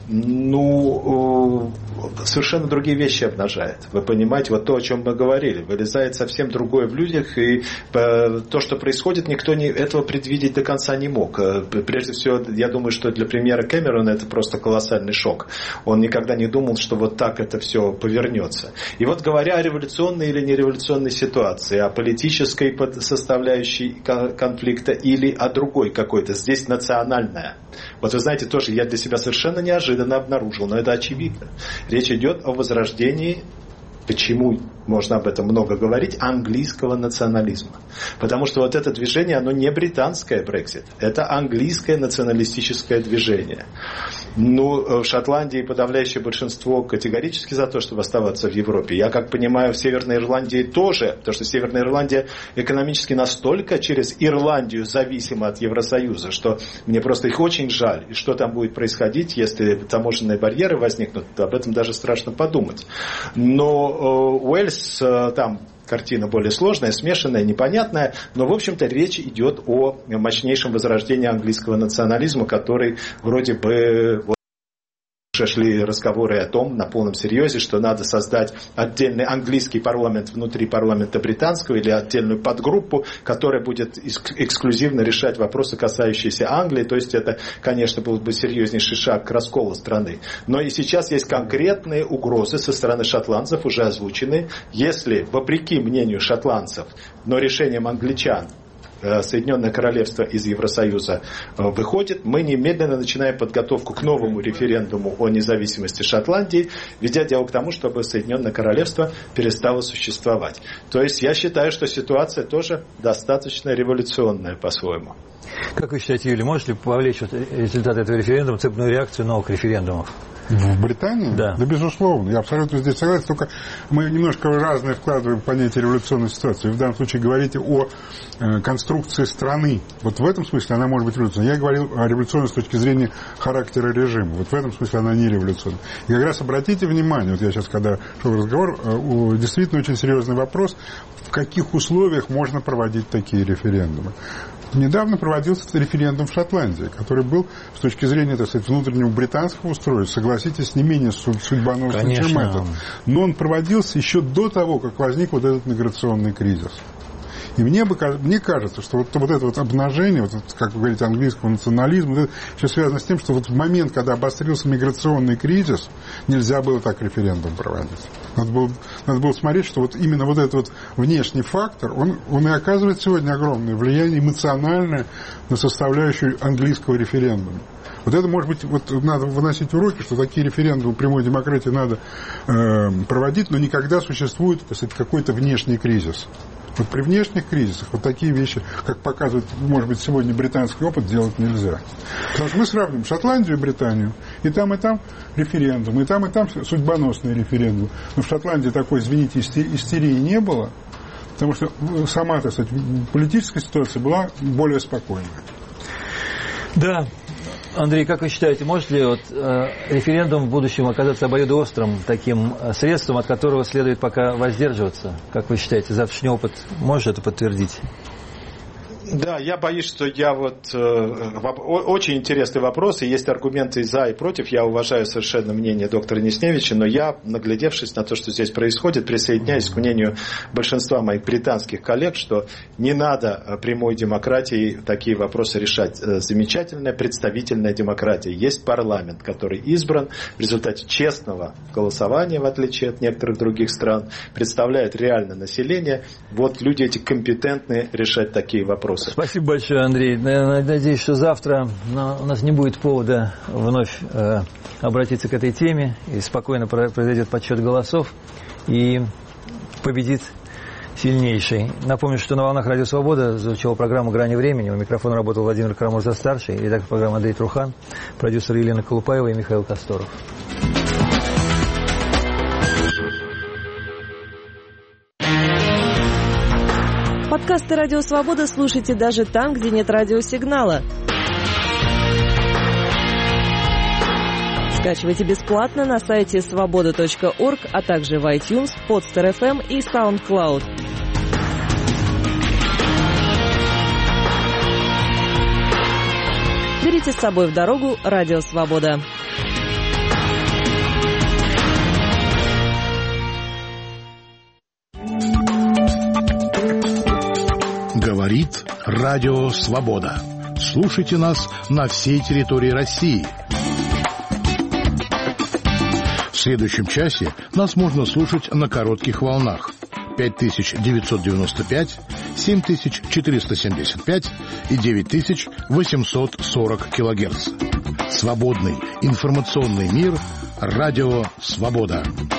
ну, совершенно другие вещи обнажает. Вы понимаете, вот то, о чем мы говорили, вылезает совсем другое в людях, и то, что происходит, никто не, этого предвидеть до конца не мог. Прежде всего, я думаю, что для премьера Кэмерона это просто колоссальный шок. Он никогда не думал, что вот так это все повернется. И вот говоря о революционной или нереволюционной ситуации, о политической составляющей конфликта или о другой какой-то, здесь национальная. Вот вы знаете, тоже я для себя совершенно неожиданно обнаружил, но это очевидно. Речь идет о возрождении, почему можно об этом много говорить, английского национализма. Потому что вот это движение, оно не британское Брексит, это английское националистическое движение. Ну, в Шотландии подавляющее большинство категорически за то, чтобы оставаться в Европе. Я, как понимаю, в Северной Ирландии тоже, потому что Северная Ирландия экономически настолько через Ирландию зависима от Евросоюза, что мне просто их очень жаль. И что там будет происходить, если таможенные барьеры возникнут, об этом даже страшно подумать. Но э, Уэльс, э, там картина более сложная, смешанная, непонятная, но, в общем-то, речь идет о мощнейшем возрождении английского национализма, который вроде бы... Уже шли разговоры о том, на полном серьезе, что надо создать отдельный английский парламент внутри парламента британского или отдельную подгруппу, которая будет эксклюзивно решать вопросы, касающиеся Англии. То есть это, конечно, был бы серьезнейший шаг к расколу страны. Но и сейчас есть конкретные угрозы со стороны шотландцев, уже озвучены. Если, вопреки мнению шотландцев, но решением англичан, Соединенное Королевство из Евросоюза выходит, мы немедленно начинаем подготовку к новому референдуму о независимости Шотландии, ведя дело к тому, чтобы Соединенное Королевство перестало существовать. То есть я считаю, что ситуация тоже достаточно революционная по-своему. Как вы считаете, Юлия, может ли повлечь результат этого референдума цепную реакцию новых референдумов? В Британии? Да. Да, безусловно. Я абсолютно здесь согласен. Только мы немножко разные вкладываем в понятие революционной ситуации. Вы в данном случае говорите о э, конструкции страны. Вот в этом смысле она может быть революционной. Я говорил о революционной с точки зрения характера режима. Вот в этом смысле она не революционная. И как раз обратите внимание, вот я сейчас, когда шел разговор, э, действительно очень серьезный вопрос, в каких условиях можно проводить такие референдумы. Недавно проводился референдум в Шотландии, который был, с точки зрения, так сказать, внутреннего британского устройства, согласитесь, не менее судьбоносным, чем этот. Но он проводился еще до того, как возник вот этот миграционный кризис. И мне, бы, мне кажется, что вот, вот это вот обнажение, вот, как вы говорите, английского национализма, это все связано с тем, что вот в момент, когда обострился миграционный кризис, нельзя было так референдум проводить. Надо было, надо было смотреть, что вот именно вот этот вот внешний фактор, он, он и оказывает сегодня огромное влияние эмоциональное на составляющую английского референдума. Вот это, может быть, вот надо выносить уроки, что такие референдумы прямой демократии надо э, проводить, но никогда существует, так сказать, какой-то внешний кризис. Вот при внешних кризисах вот такие вещи, как показывает, может быть, сегодня британский опыт, делать нельзя. Потому что мы сравним Шотландию и Британию, и там, и там референдум, и там, и там судьбоносный референдум. Но в Шотландии такой, извините, истерии не было, потому что сама, так сказать, политическая ситуация была более спокойная. Да. Андрей, как вы считаете, может ли вот, э, референдум в будущем оказаться обоюдоострым таким э, средством, от которого следует пока воздерживаться? Как вы считаете, завтрашний опыт может это подтвердить? Да, я боюсь, что я вот... Э, очень интересный вопрос, и есть аргументы и за, и против. Я уважаю совершенно мнение доктора Несневича, но я, наглядевшись на то, что здесь происходит, присоединяюсь к мнению большинства моих британских коллег, что не надо прямой демократией такие вопросы решать. Замечательная представительная демократия. Есть парламент, который избран в результате честного голосования, в отличие от некоторых других стран, представляет реальное население. Вот люди эти компетентны решать такие вопросы. Спасибо большое, Андрей. Надеюсь, что завтра у нас не будет повода вновь э, обратиться к этой теме, и спокойно произойдет подсчет голосов, и победит сильнейший. Напомню, что на волнах Радио Свобода звучала программа «Грани времени». У микрофона работал Владимир Карамурза-старший, редактор программы Андрей Трухан, продюсер Елена Колупаева и Михаил Косторов. Подкасты «Радио Свобода» слушайте даже там, где нет радиосигнала. Скачивайте бесплатно на сайте свобода точка орг, а также в iTunes, Podster эф эм и SoundCloud. Берите с собой в дорогу «Радио Свобода». Говорит Радио Свобода. Слушайте нас на всей территории России. В следующем часе нас можно слушать на коротких волнах пять тысяч девятьсот девяносто пять, семь тысяч четыреста семьдесят пять и девять тысяч восемьсот сорок килогерц. Свободный информационный мир. Радио Свобода.